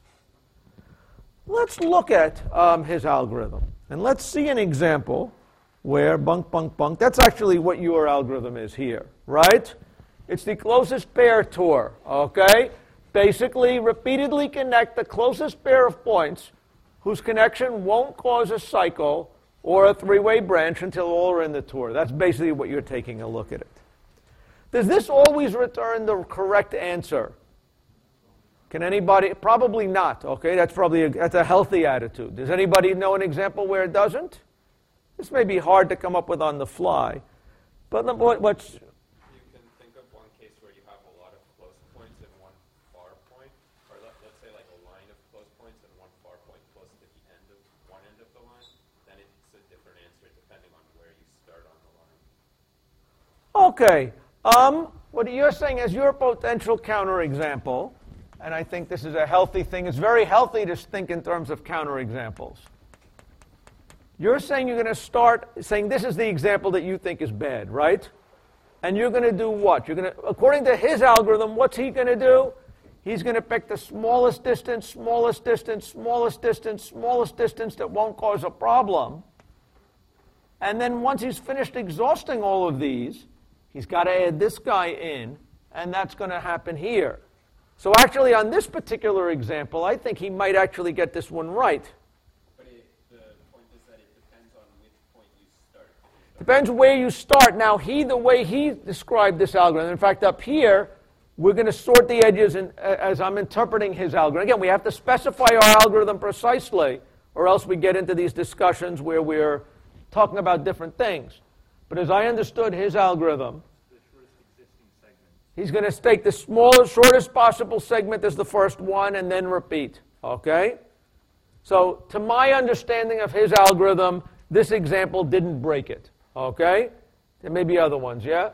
Let's look at his algorithm. And let's see an example where bunk, bunk, bunk. That's actually what your algorithm is here, right? It's the closest pair tour, okay? Basically, repeatedly connect the closest pair of points whose connection won't cause a cycle or a three-way branch until all are in the tour. That's basically what you're taking a look at it. Does this always return the correct answer? Can anybody? Probably not, okay? That's a healthy attitude. Does anybody know an example where it doesn't? This may be hard to come up with on the fly, but what's... You can think of one case where you have a lot of close points and one far point, or let's say like a line of close points and one far point close to the end of one end of the line, then it's a different answer depending on where you start on the line. Okay. What you're saying is your potential counterexample, and I think this is a healthy thing. It's very healthy to think in terms of counterexamples. You're saying you're going to start saying this is the example that you think is bad, right? And you're going to do what? You're going to, according to his algorithm, what's he going to do? He's going to pick the smallest distance, smallest distance, smallest distance, smallest distance that won't cause a problem. And then once he's finished exhausting all of these, he's got to add this guy in, and that's going to happen here. So actually, on this particular example, I think he might actually get this one right. Depends where you start. Now, the way he described this algorithm, in fact, up here, we're going to sort the edges as I'm interpreting his algorithm. Again, we have to specify our algorithm precisely, or else we get into these discussions where we're talking about different things. But as I understood his algorithm, he's going to take the smallest, shortest possible segment as the first one and then repeat. Okay? So, to my understanding of his algorithm, this example didn't break it. Okay? There may be other ones, yeah?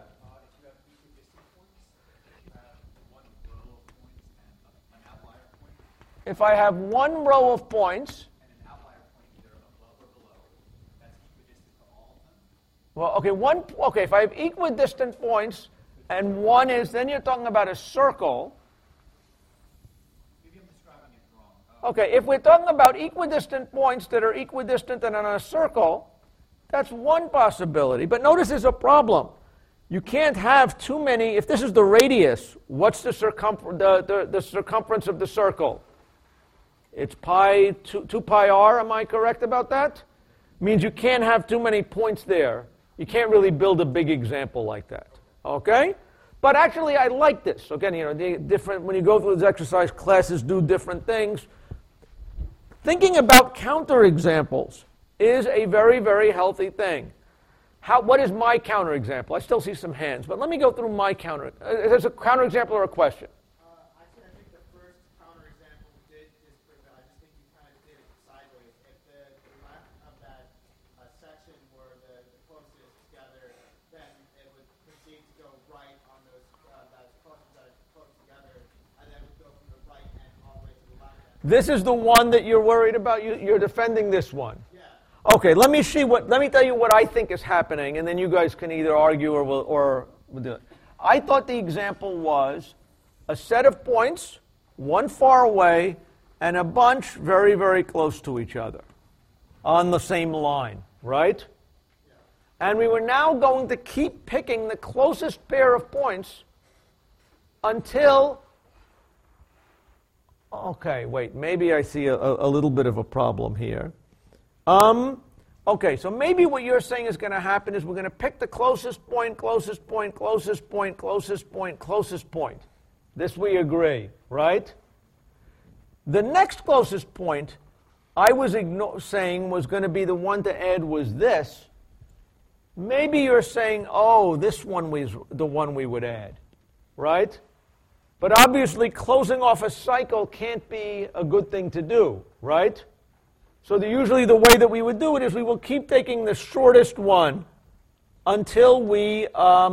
If I have one row of points, and an outlier point either above or below, that's equidistant to all of them? Well, okay, if I have equidistant points, and one is, then you're talking about a circle. Maybe I'm describing it wrong. Okay, if we're talking about equidistant points that are equidistant and in a circle, that's one possibility. But notice there's a problem. You can't have too many. If this is the radius, what's the circumference of the circle? It's 2 pi r, am I correct about that? Means you can't have too many points there. You can't really build a big example like that. Okay? But actually, I like this. Again, when you go through this exercise, classes do different things. Thinking about counterexamples is a very, very healthy thing. What is my counterexample? I still see some hands, but let me go through my counter. Is a counterexample or a question? I think the first counterexample did disprove it. I just think you kind of did it sideways. If the left of that section were the closest together, then it would proceed to go right on those that close together, and then it would go from the right end all the way to the left end. This is the one that you're worried about. You're defending this one. Okay, let me tell you what I think is happening, and then you guys can either argue or we'll do it. I thought the example was a set of points, one far away, and a bunch very, very close to each other on the same line, right? Yeah. And we were now going to keep picking the closest pair of points until... Okay, wait, maybe I see a little bit of a problem here. Okay, so maybe what you're saying is going to happen is we're going to pick the closest point, closest point, closest point, closest point, closest point. This we agree, right? The next closest point I was saying was going to be the one to add was this. Maybe you're saying, oh, this one was the one we would add, right? But obviously, closing off a cycle can't be a good thing to do, right? So usually the way that we would do it is we will keep taking the shortest one until we,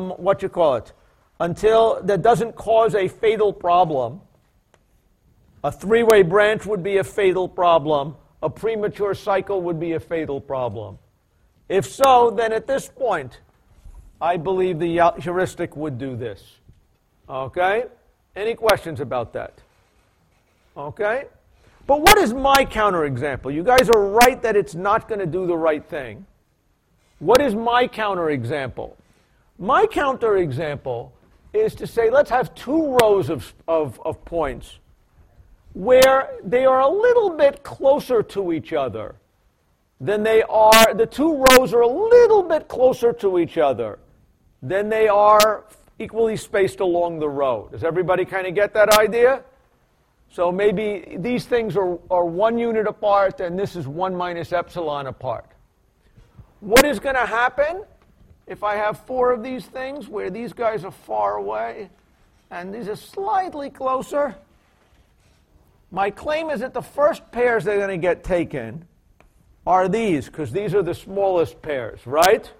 until that doesn't cause a fatal problem. A three-way branch would be a fatal problem. A premature cycle would be a fatal problem. If so, then at this point, I believe the heuristic would do this. Okay? Any questions about that? Okay? But what is my counterexample? You guys are right that it's not going to do the right thing. What is my counterexample? My counterexample is to say, let's have two rows of points where they are a little bit closer to each other than they are, the two rows are a little bit closer to each other than they are equally spaced along the row. Does everybody kind of get that idea? So maybe these things are 1 unit apart and this is 1 minus epsilon apart. What is going to happen if I have 4 of these things where these guys are far away and these are slightly closer? My claim is that the first pairs that are going to get taken are these, because these are the smallest pairs, right?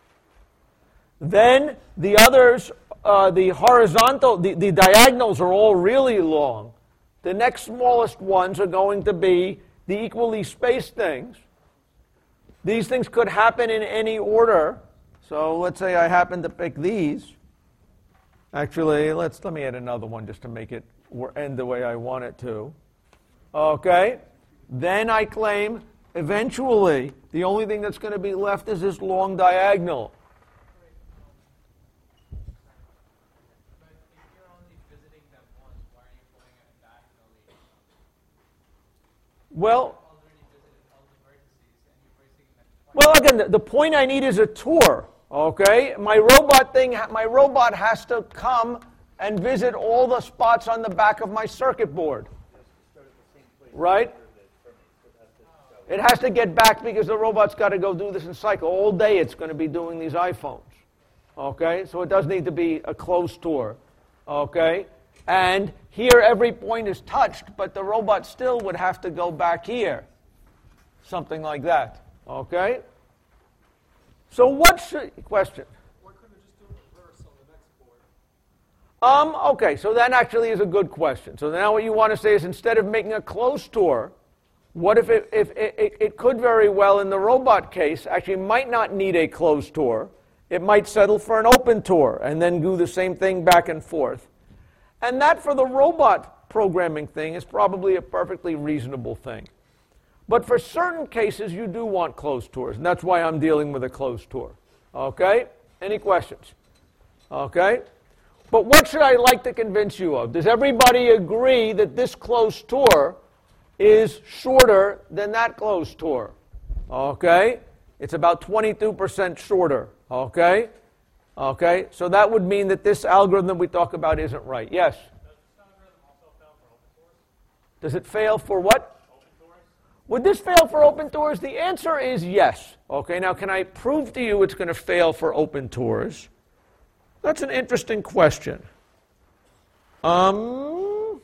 Then the others, the horizontal, the diagonals are all really long. The next smallest ones are going to be the equally spaced things. These things could happen in any order. So let's say I happen to pick these. Actually, let me add another one just to make it end the way I want it to. Okay? Then I claim eventually the only thing that's going to be left is this long diagonal. But if you're only visiting them once, why are you pulling it diagonally? Well, Already visited all the vertices and you're visiting them twice. well, again, the point I need is a tour. Okay? My robot has to come and visit all the spots on the back of my circuit board. Right? It has to get back because the robot's got to go do this in cycle. All day it's going to be doing these iPhones. Okay? So it does need to be a closed tour. Okay? And here every point is touched, but the robot still would have to go back here. Something like that. Okay? So what's the question? Why couldn't it just do reverse on the next board? Okay, so that actually is a good question. So now what you want to say is instead of making a closed tour, what if it could very well, in the robot case, actually might not need a closed tour. It might settle for an open tour and then do the same thing back and forth. And that, for the robot programming thing, is probably a perfectly reasonable thing. But for certain cases, you do want closed tours, and that's why I'm dealing with a closed tour. Okay? Any questions? Okay? But what should I like to convince you of? Does everybody agree that this closed tour is shorter than that closed tour? Okay? It's about 22% shorter. Okay? Okay? So that would mean that this algorithm we talk about isn't right. Yes? Does this algorithm also fail for open tours? Does it fail for what? Open tours? Would this fail for open tours? The answer is yes. Okay, now can I prove to you it's going to fail for open tours? That's an interesting question. What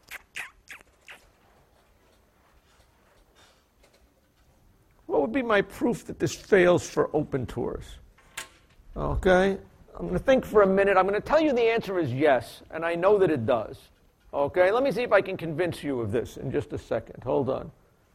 would be my proof that this fails for open tours? Okay, I'm going to think for a minute. I'm going to tell you the answer is yes, and I know that it does. Okay, let me see if I can convince you of this in just a second. Hold on.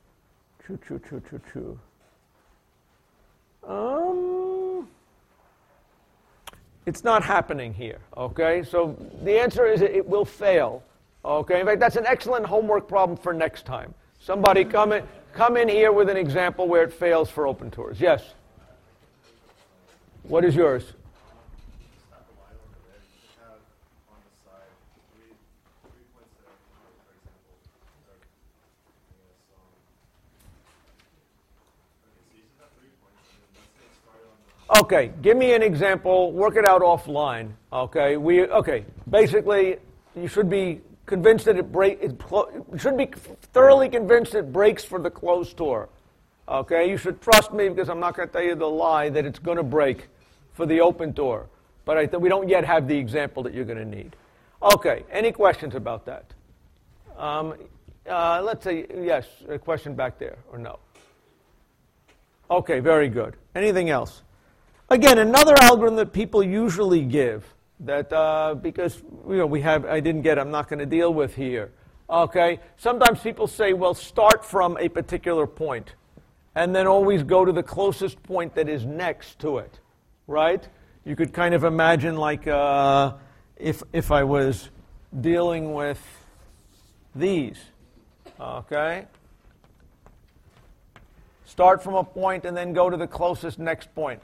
It's not happening here, okay? So the answer is it will fail, okay? In fact, that's an excellent homework problem for next time. Somebody come in here with an example where it fails for open tours. Yes? What is yours? Okay, give me an example. Work it out offline. Okay, basically, you should be convinced that you should be thoroughly convinced it breaks for the closed tour. Okay, you should trust me because I'm not going to tell you the lie that it's going to break for the open tour. But we don't yet have the example that you're going to need. Okay, any questions about that? Let's say, yes, a question back there, or no? Okay, very good. Anything else? Again, another algorithm that people usually give that because I'm not going to deal with here. Okay, sometimes people say, well, start from a particular point, and then always go to the closest point that is next to it, right? You could kind of imagine like if I was dealing with these, okay? Start from a point and then go to the closest next point,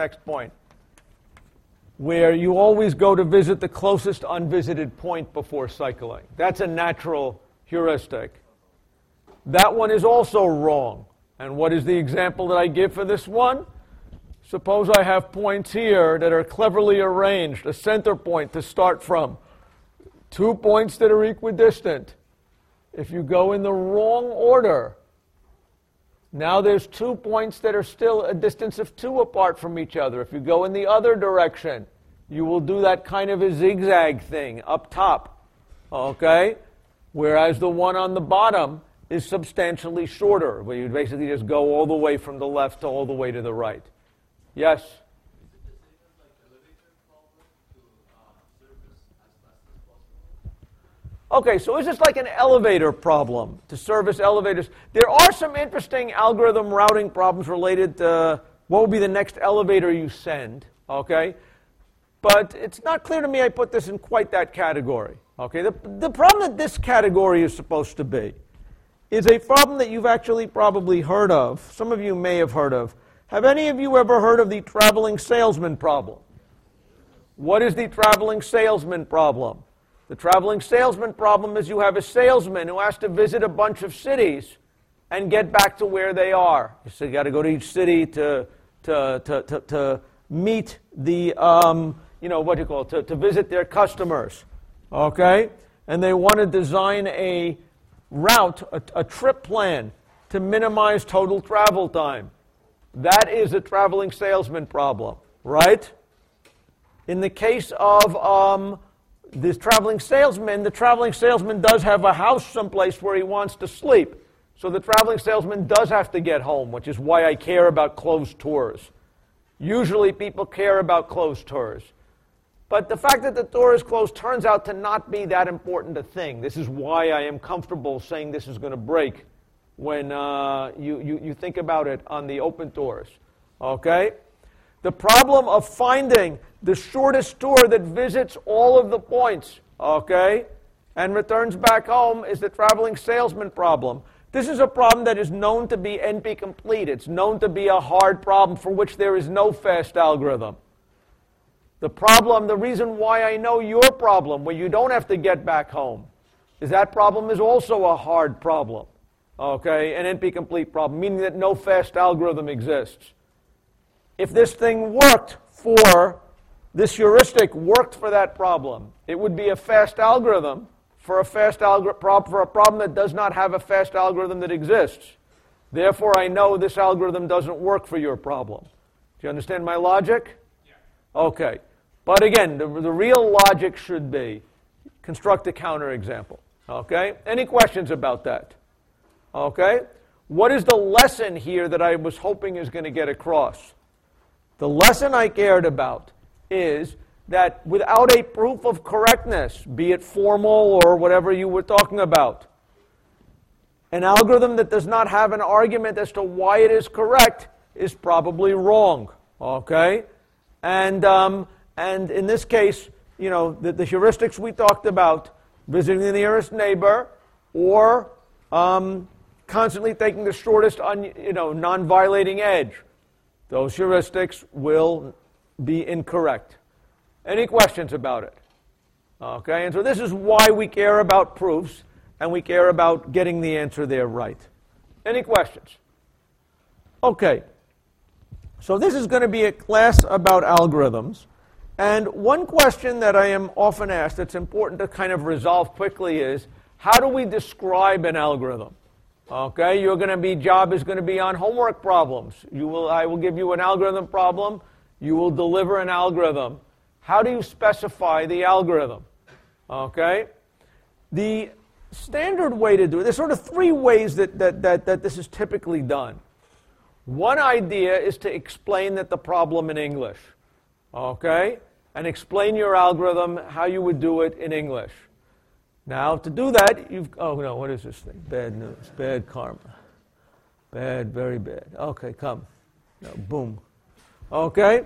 where you always go to visit the closest unvisited point before cycling. That's a natural heuristic. That one is also wrong. And what is the example that I give for this one? Suppose I have points here that are cleverly arranged, a center point to start from, 2 points that are equidistant. If you go in the wrong order, now there's 2 points that are still a distance of 2 apart from each other. If you go in the other direction, you will do that kind of a zigzag thing up top, okay? Whereas the one on the bottom is substantially shorter, where you basically just go all the way from the left to all the way to the right. Yes? Is it the same as like elevator problem to service as fast as possible? Okay, so is this like an elevator problem to service elevators? There are some interesting algorithm routing problems related to what will be the next elevator you send, okay? But it's not clear to me I put this in quite that category, okay? The problem that this category is supposed to be is a problem that you've actually probably heard of. Some of you may have heard of. Have any of you ever heard of the traveling salesman problem? What is the traveling salesman problem? The traveling salesman problem is you have a salesman who has to visit a bunch of cities and get back to where they are. So you got to go to each city to meet the, to visit their customers, okay? And they want to design a route, a trip plan to minimize total travel time. That is a traveling salesman problem, right? In the case of this traveling salesman, the traveling salesman does have a house someplace where he wants to sleep. So the traveling salesman does have to get home, which is why I care about closed tours. Usually people care about closed tours. But the fact that the tour is closed turns out to not be that important a thing. This is why I am comfortable saying this is going to break when you think about it on the open tours. Okay? The problem of finding the shortest tour that visits all of the points, okay, and returns back home is the traveling salesman problem. This is a problem that is known to be NP-complete. It's known to be a hard problem for which there is no fast algorithm. The reason why I know your problem, where you don't have to get back home, is that problem is also a hard problem, okay, an NP-complete problem, meaning that no fast algorithm exists. If this thing worked this heuristic worked for that problem, it would be a fast algorithm for a problem that does not have a fast algorithm that exists. Therefore, I know this algorithm doesn't work for your problem. Do you understand my logic? Yeah. Okay. But again, the real logic should be construct a counterexample. Okay? Any questions about that? Okay? What is the lesson here that I was hoping is going to get across? The lesson I cared about is that without a proof of correctness, be it formal or whatever you were talking about, an algorithm that does not have an argument as to why it is correct is probably wrong. Okay? And in this case, the heuristics we talked about, visiting the nearest neighbor, or constantly taking the shortest, non-violating edge, those heuristics will be incorrect. Any questions about it? Okay, and so this is why we care about proofs, and we care about getting the answer there right. Any questions? Okay, so this is going to be a class about algorithms. And one question that I am often asked that's important to kind of resolve quickly is, how do we describe an algorithm? Okay, job is going to be on homework problems. I will give you an algorithm problem. You will deliver an algorithm. How do you specify the algorithm? Okay? The standard way to do it, there's sort of three ways that this is typically done. One idea is to explain the problem in English. Okay? And explain your algorithm, how you would do it in English. Now, to do that, oh no, what is this thing? Bad news, bad karma. Bad, very bad. Okay, come. No, boom. Okay?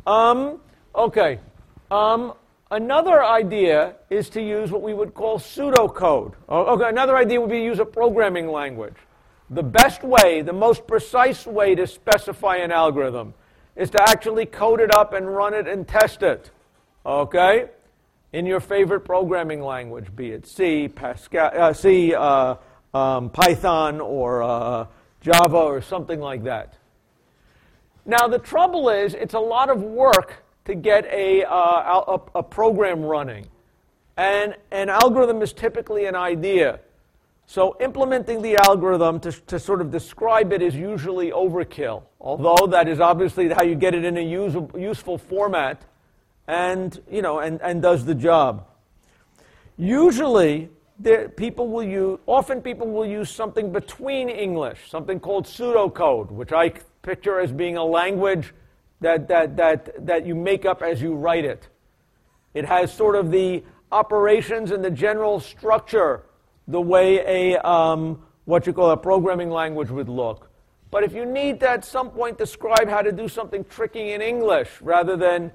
Okay. Another idea is to use what we would call pseudocode. Okay, another idea would be to use a programming language. The best way, the most precise way to specify an algorithm is to actually code it up and run it and test it. Okay? In your favorite programming language, be it C, Pascal, Python, or Java, or something like that. Now, the trouble is, it's a lot of work to get a program running. And an algorithm is typically an idea. So implementing the algorithm to sort of describe it is usually overkill, although that is obviously how you get it in a useful format and does the job. Usually, often people will use something between English, something called pseudocode, which I picture as being a language that you make up as you write it. It has sort of the operations and the general structure the way a programming language would look. But if you need to at some point describe how to do something tricky in English rather than,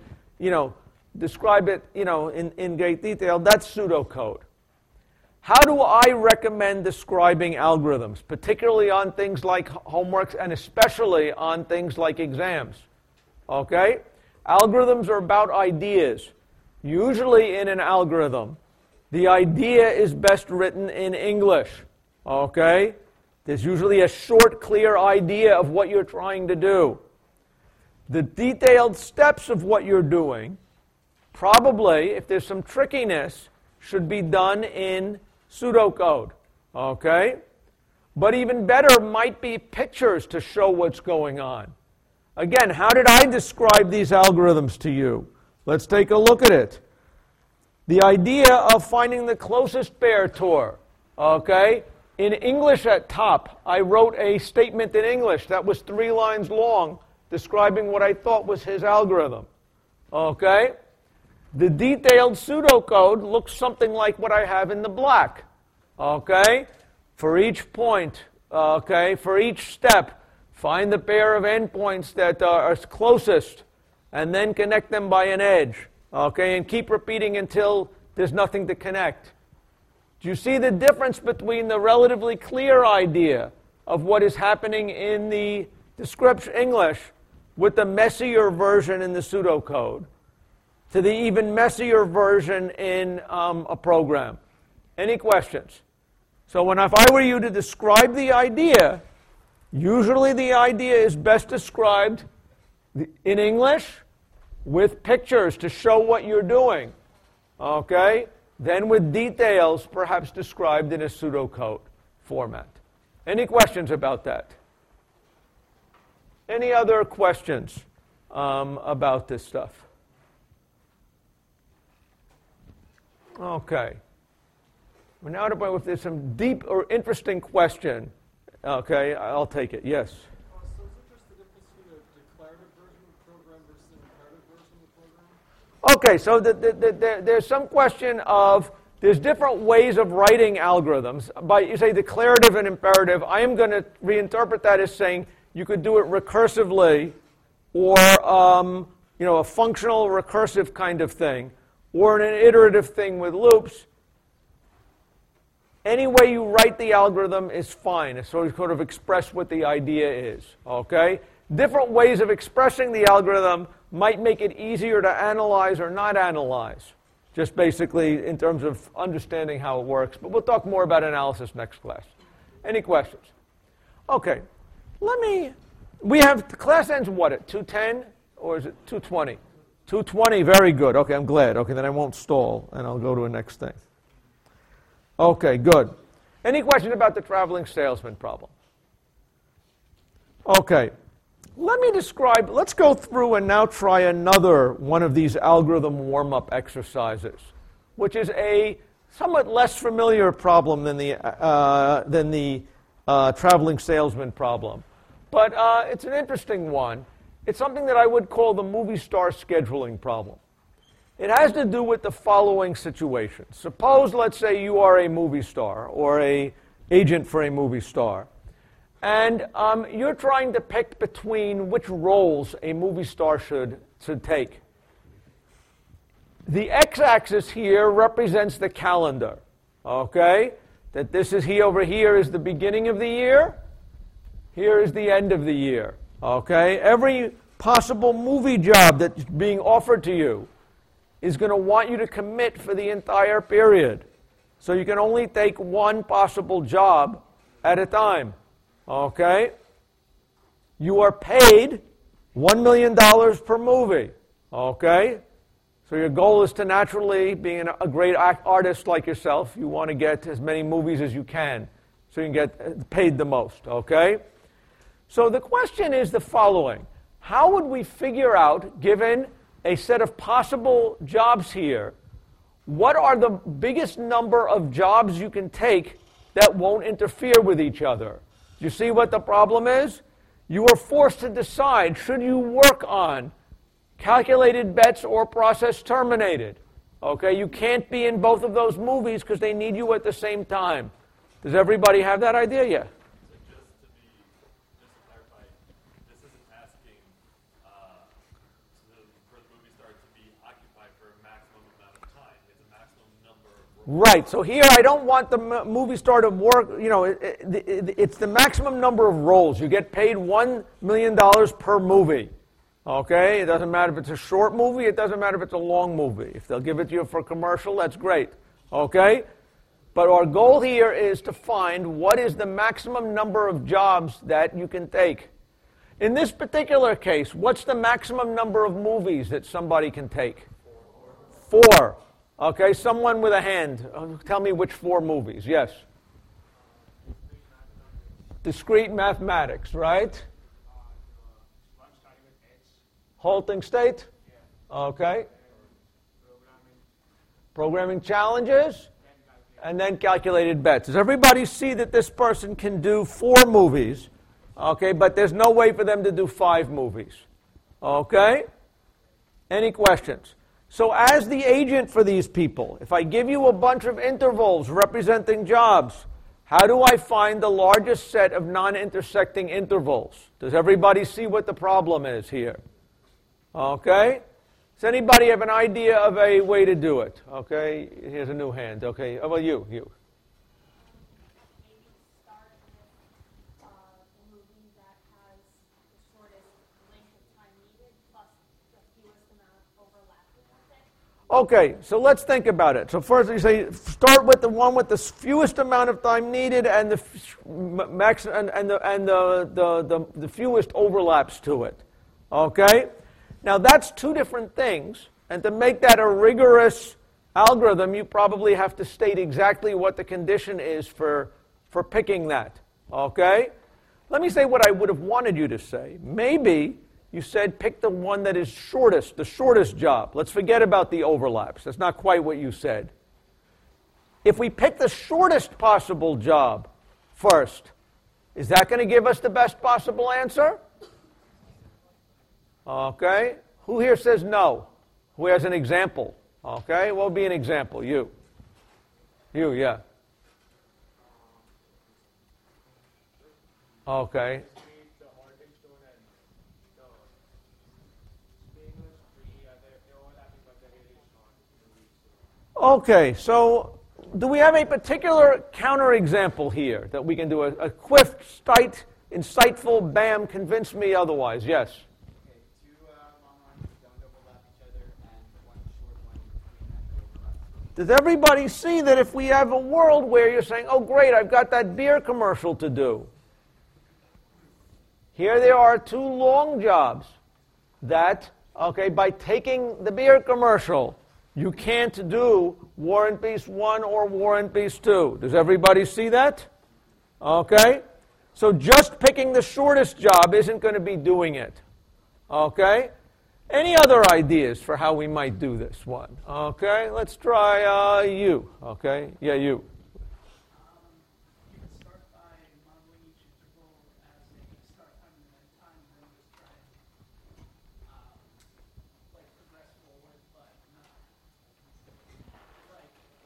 describe it, in great detail, that's pseudocode. How do I recommend describing algorithms, particularly on things like homeworks and especially on things like exams? Okay? Algorithms are about ideas. Usually in an algorithm, the idea is best written in English. Okay? There's usually a short, clear idea of what you're trying to do. The detailed steps of what you're doing, probably, if there's some trickiness, should be done in pseudocode. Okay? But even better might be pictures to show what's going on. Again, how did I describe these algorithms to you? Let's take a look at it. The idea of finding the closest bear tour. Okay? In English at top, I wrote a statement in English that was 3 lines long describing what I thought was his algorithm. Okay? The detailed pseudocode looks something like what I have in the black. Okay? For each point, for each step, find the pair of endpoints that are closest and then connect them by an edge. Okay? And keep repeating until there's nothing to connect. Do you see the difference between the relatively clear idea of what is happening in the description English with the messier version in the pseudocode to the even messier version in a program? Any questions? So if I were you to describe the idea, usually the idea is best described in English with pictures to show what you're doing. Okay? Then with details perhaps described in a pseudocode format. Any questions about that? Any other questions about this stuff? Okay. We're now at a point if there's some deep or interesting question. Okay, I'll take it. Yes? So is it just the difference between a declarative version of the program versus an imperative version of the program? Okay, so there's some question of, there's different ways of writing algorithms. You say declarative and imperative. I am going to reinterpret that as saying you could do it recursively or a functional recursive kind of thing or an iterative thing with loops. Any way you write the algorithm is fine. It's sort of express what the idea is. Okay? Different ways of expressing the algorithm might make it easier to analyze or not analyze, just basically in terms of understanding how it works. But we'll talk more about analysis next class. Any questions? Okay. The class ends what, at 2:10 or is it 2:20? 2:20, very good. Okay, I'm glad. Okay, then I won't stall and I'll go to the next thing. Okay, good. Any questions about the traveling salesman problem? Okay. Let's go through and now try another one of these algorithm warm-up exercises. which is a somewhat less familiar problem than the traveling salesman problem. But it's an interesting one. It's something that I would call the movie star scheduling problem. It has to do with the following situation. Suppose, let's say, you are a movie star or an agent for a movie star, and you're trying to pick between which roles a movie star should take. The x-axis here represents the calendar, okay? That this is over here is the beginning of the year. Here is the end of the year, okay? Every possible movie job that's being offered to you is going to want you to commit for the entire period. So you can only take one possible job at a time, okay? You are paid $1 million per movie, okay? So your goal is to naturally, being a great artist like yourself, you want to get as many movies as you can so you can get paid the most, okay? So the question is the following. How would we figure out, given a set of possible jobs here, what are the biggest number of jobs you can take that won't interfere with each other? You see what the problem is? You are forced to decide, should you work on calculated bets or process terminated? Okay, you can't be in both of those movies because they need you at the same time. Does everybody have that idea yet? So just to clarify, this isn't asking for the movie star to be occupied for a maximum amount of time. It's a maximum number of roles. Right. So here I don't want the movie star to work, it's the maximum number of roles. You get paid $1 million per movie. Okay? It doesn't matter if it's a short movie. It doesn't matter if it's a long movie. If they'll give it to you for a commercial, that's great. Okay? But our goal here is to find what is the maximum number of jobs that you can take. In this particular case, what's the maximum number of movies that somebody can take? 4. Okay, someone with a hand. Tell me which 4 movies. Yes. Discrete mathematics, right? Halting state? Okay. Programming challenges? And then calculated bets. Does everybody see that this person can do 4 movies? Okay, but there's no way for them to do 5 movies. Okay? Any questions? So as the agent for these people, if I give you a bunch of intervals representing jobs, how do I find the largest set of non-intersecting intervals? Does everybody see what the problem is here? Okay? Does anybody have an idea of a way to do it? Okay, here's a new hand. Okay, how about you? Maybe start with the movie that has the shortest length of time needed plus the fewest amount of overlap with it. Okay, so let's think about it. So first you say start with the one with the fewest amount of time needed and the max and the fewest overlaps to it. Okay? Now that's 2 different things, and to make that a rigorous algorithm, you probably have to state exactly what the condition is for picking that. Okay? Let me say what I would have wanted you to say. Maybe you said pick the one that is shortest, the shortest job. Let's forget about the overlaps. That's not quite what you said. If we pick the shortest possible job first, is that going to give us the best possible answer? Okay. Who here says no? Who has an example? Okay. What would be an example? You. You, yeah. Okay. Okay, so do we have a particular counterexample here that we can do? A quick, insightful, bam, convince me otherwise. Yes? Okay, 2 long ones don't overlap each other, and 1 short one overlaps. Does everybody see that if we have a world where you're saying, oh great, I've got that beer commercial to do. Here there are 2 long jobs that, okay, by taking the beer commercial, you can't do War and Peace 1 or War and Peace 2. Does everybody see that? Okay? So just picking the shortest job isn't going to be doing it. Okay? Any other ideas for how we might do this one? Okay, let's try you. Okay, yeah, you. You can start by modeling each interval as a start time and end time, and then just try and like progress forward, but not like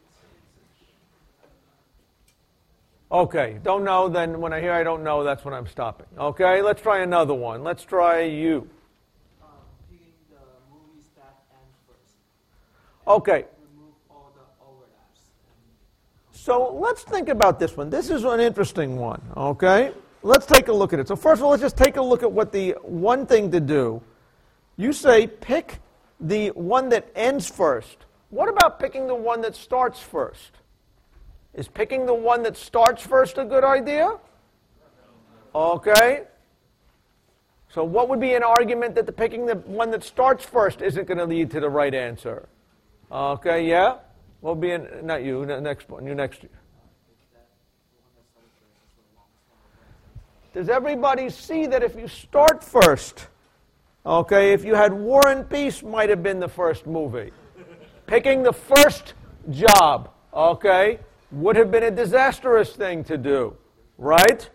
Okay, don't know, then when I hear I don't know, that's when I'm stopping. Okay, let's try another one. Let's try you. Picking the movies that end first. Okay, Remove all the overlaps. so let's think about this one. This is an interesting one, okay? Let's take a look at it. So first of all, let's just take a look at what the one thing to do. You say pick the one that ends first. What about picking the one that starts first? Is picking the one that starts first a good idea? Okay. So what would be an argument that the picking the one that starts first isn't going to lead to the right answer? Okay, yeah? What would be, not you, next one, you next. Does everybody see that if you start first, okay, if you had War and Peace might have been the first movie. Picking the first job, okay, would have been a disastrous thing to do, right?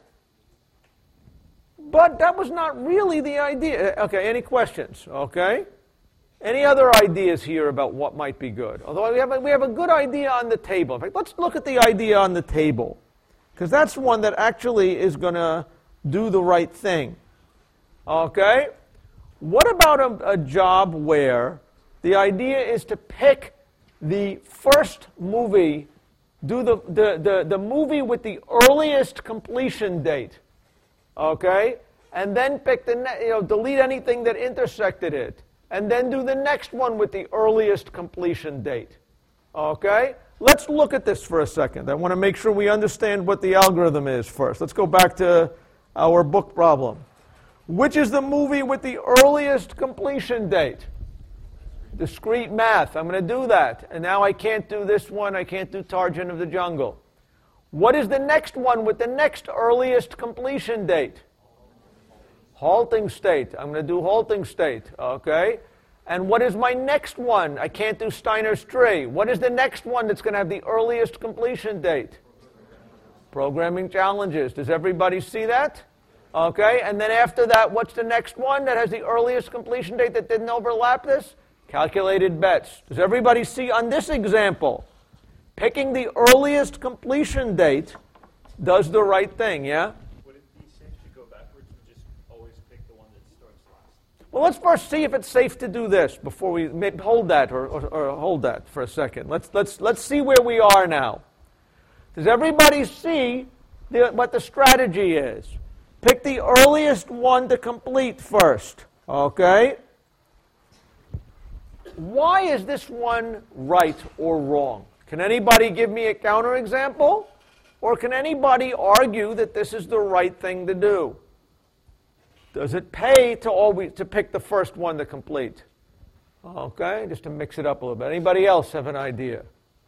But that was not really the idea. Okay, any questions? Okay? Any other ideas here about what might be good? Although we have a good idea on the table. In fact, let's look at the idea on the table, because that's one that actually is going to do the right thing. Okay? What about a job where the idea is to pick the first movie, do the movie with the earliest completion date, okay, and then pick delete anything that intersected it, and then do the next one with the earliest completion date, okay? Let's look at this for a second. I want to make sure we understand what the algorithm is first. Let's go back to our book problem. Which is the movie with the earliest completion date? Discrete math. I'm going to do that. And now I can't do this one. I can't do Tarzan of the Jungle. What is the next one with the next earliest completion date? Halting State. I'm going to do Halting State. Okay. And what is my next one? I can't do Steiner's Tree. What is the next one that's going to have the earliest completion date? Programming Challenges. Does everybody see that? Okay. And then after that, what's the next one that has the earliest completion date that didn't overlap this? Calculated Bets. Does everybody see on this example, picking the earliest completion date does the right thing, yeah? Would it be safe to go backwards and just always pick the one that starts last? Well, let's first see if it's safe to do this before we hold that or hold that for a second. Let's see where we are now. Does everybody see what the strategy is? Pick the earliest one to complete first, okay? Why is this one right or wrong? Can anybody give me a counterexample? Or can anybody argue that this is the right thing to do? Does it pay to pick the first one to complete? Okay, just to mix it up a little bit. Anybody else have an idea?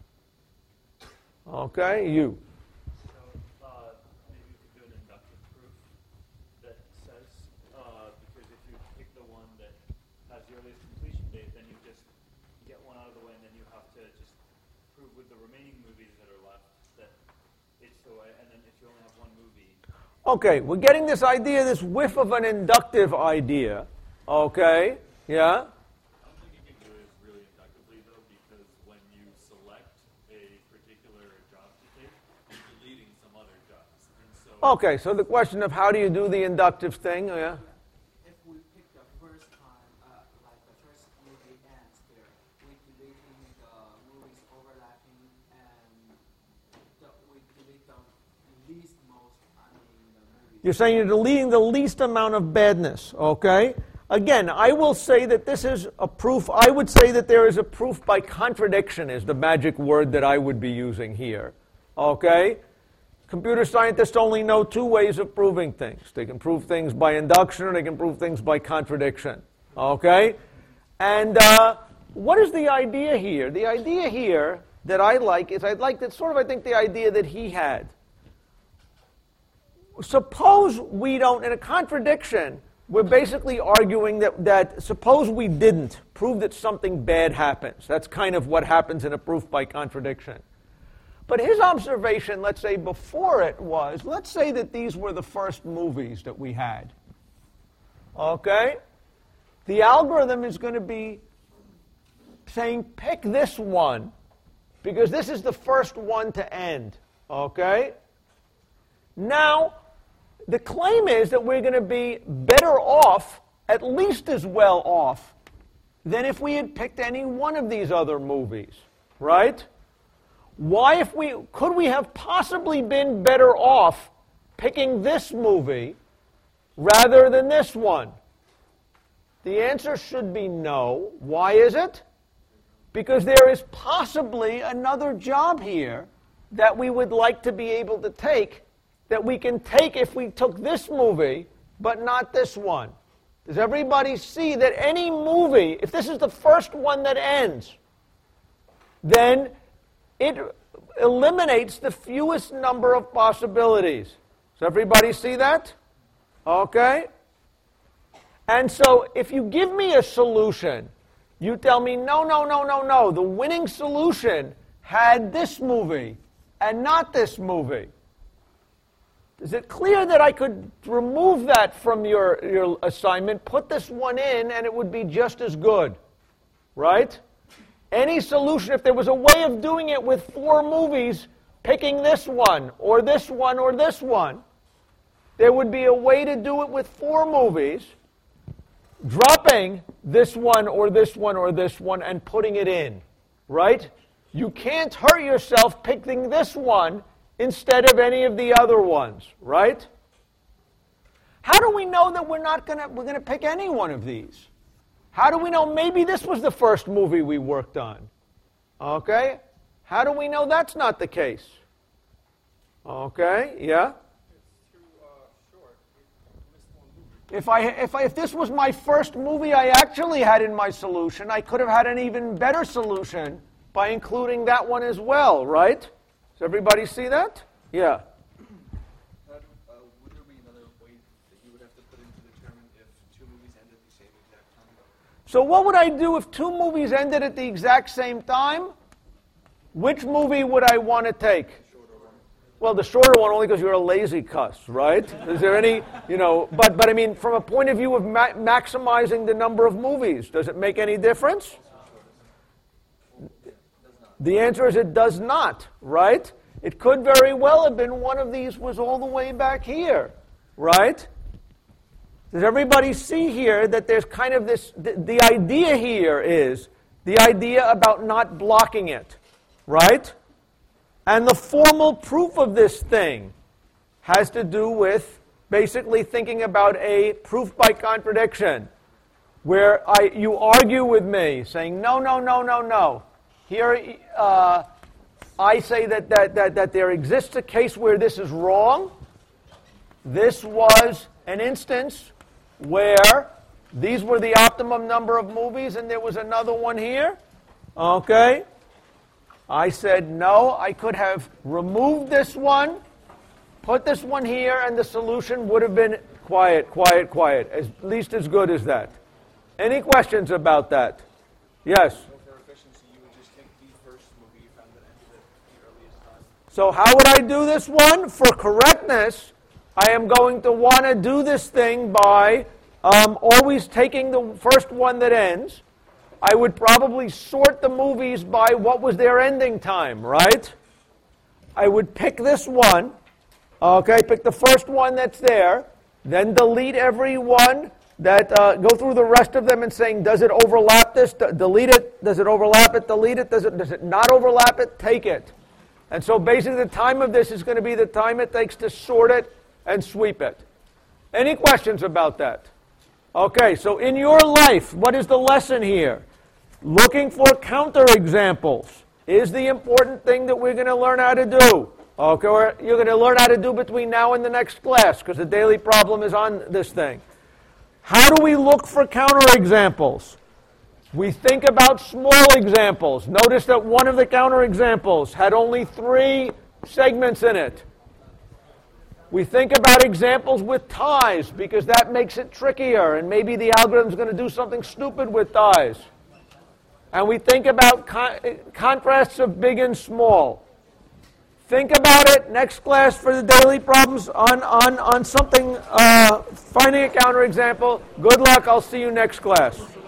Okay, you. So maybe you could do an inductive proof that says, because if you pick the one that has the earliest completion date, then you just get one out of the way, and then you have to just prove with the remaining movies that are left that it's the way, and then if you only have one movie. Okay, we're getting this idea, this whiff of an inductive idea. Okay, yeah? I don't think you can do it really inductively, though, because when you select a particular job to take, you're deleting some other jobs. And so Okay, so the question of how do you do the inductive thing, yeah? If we pick the first time, like the first movie ends there, we deleting the movies overlapping and we delete the least most, the movies. You're saying you're deleting the least amount of badness, okay? Again, I will say that this is a proof. I would say that there is a proof by contradiction is the magic word that I would be using here, okay? Computer scientists only know two ways of proving things. They can prove things by induction or they can prove things by contradiction, okay? And what is the idea here? The idea here that I like is I think the idea that he had. Suppose we don't, in a contradiction, we're basically arguing that suppose we didn't prove that something bad happens. That's kind of what happens in a proof by contradiction. But his observation, let's say before it was, let's say that these were the first movies that we had. Okay? The algorithm is going to be saying, pick this one, because this is the first one to end. Okay? Now, the claim is that we're going to be better off, at least as well off, than if we had picked any one of these other movies. Right? Why, could we have possibly been better off picking this movie rather than this one? The answer should be no. Why is it? Because there is possibly another job here that we would like to be able to take, that we can take if we took this movie, but not this one. Does everybody see that any movie, if this is the first one that ends, then it eliminates the fewest number of possibilities. Does everybody see that? Okay? And so if you give me a solution, you tell me, no, the winning solution had this movie and not this movie. Is it clear that I could remove that from your assignment, put this one in, and it would be just as good? Right? Any solution, if there was a way of doing it with 4 movies, picking this one, or this one, or this one, there would be a way to do it with 4 movies, dropping this one, or this one, or this one, and putting it in. Right? You can't hurt yourself picking this one instead of any of the other ones, right? How do we know that we're going to pick any one of these? How do we know maybe this was the first movie we worked on? Okay? How do we know that's not the case? Okay, yeah? If this was my first movie I actually had in my solution, I could have had an even better solution by including that one as well, right? Does everybody see that? Yeah. Would there be another way that you would have to put in to determine if 2 movies ended at the same exact time? So what would I do if 2 movies ended at the exact same time? Which movie would I want to take? Well, the shorter one only because you're a lazy cuss, right? Is there any, but I mean, from a point of view of maximizing the number of movies, does it make any difference? The answer is it does not, right? It could very well have been one of these was all the way back here, right? Does everybody see here that there's kind of this, the idea here is the idea about not blocking it, right? And the formal proof of this thing has to do with basically thinking about a proof by contradiction, where you argue with me, saying, no. Here, I say that there exists a case where this is wrong. This was an instance where these were the optimum number of movies, and there was another one here. Okay? I said, no, I could have removed this one, put this one here, and the solution would have been quiet, at least as good as that. Any questions about that? Yes? So how would I do this one? For correctness, I am going to want to do this thing by always taking the first one that ends. I would probably sort the movies by what was their ending time, right? I would pick this one, okay, pick the first one that's there, then delete every one that, go through the rest of them and saying, does it overlap this? Delete it. Does it overlap it? Delete it. Does it not overlap it? Take it. And so basically the time of this is going to be the time it takes to sort it and sweep it. Any questions about that? Okay, so in your life, what is the lesson here? Looking for counterexamples is the important thing that we're going to learn how to do. Okay, or you're going to learn how to do between now and the next class, because the daily problem is on this thing. How do we look for counterexamples? We think about small examples. Notice that one of the counterexamples had only 3 segments in it. We think about examples with ties because that makes it trickier, and maybe the algorithm's going to do something stupid with ties. And we think about contrasts of big and small. Think about it. Next class for the daily problems on something, finding a counterexample. Good luck. I'll see you next class.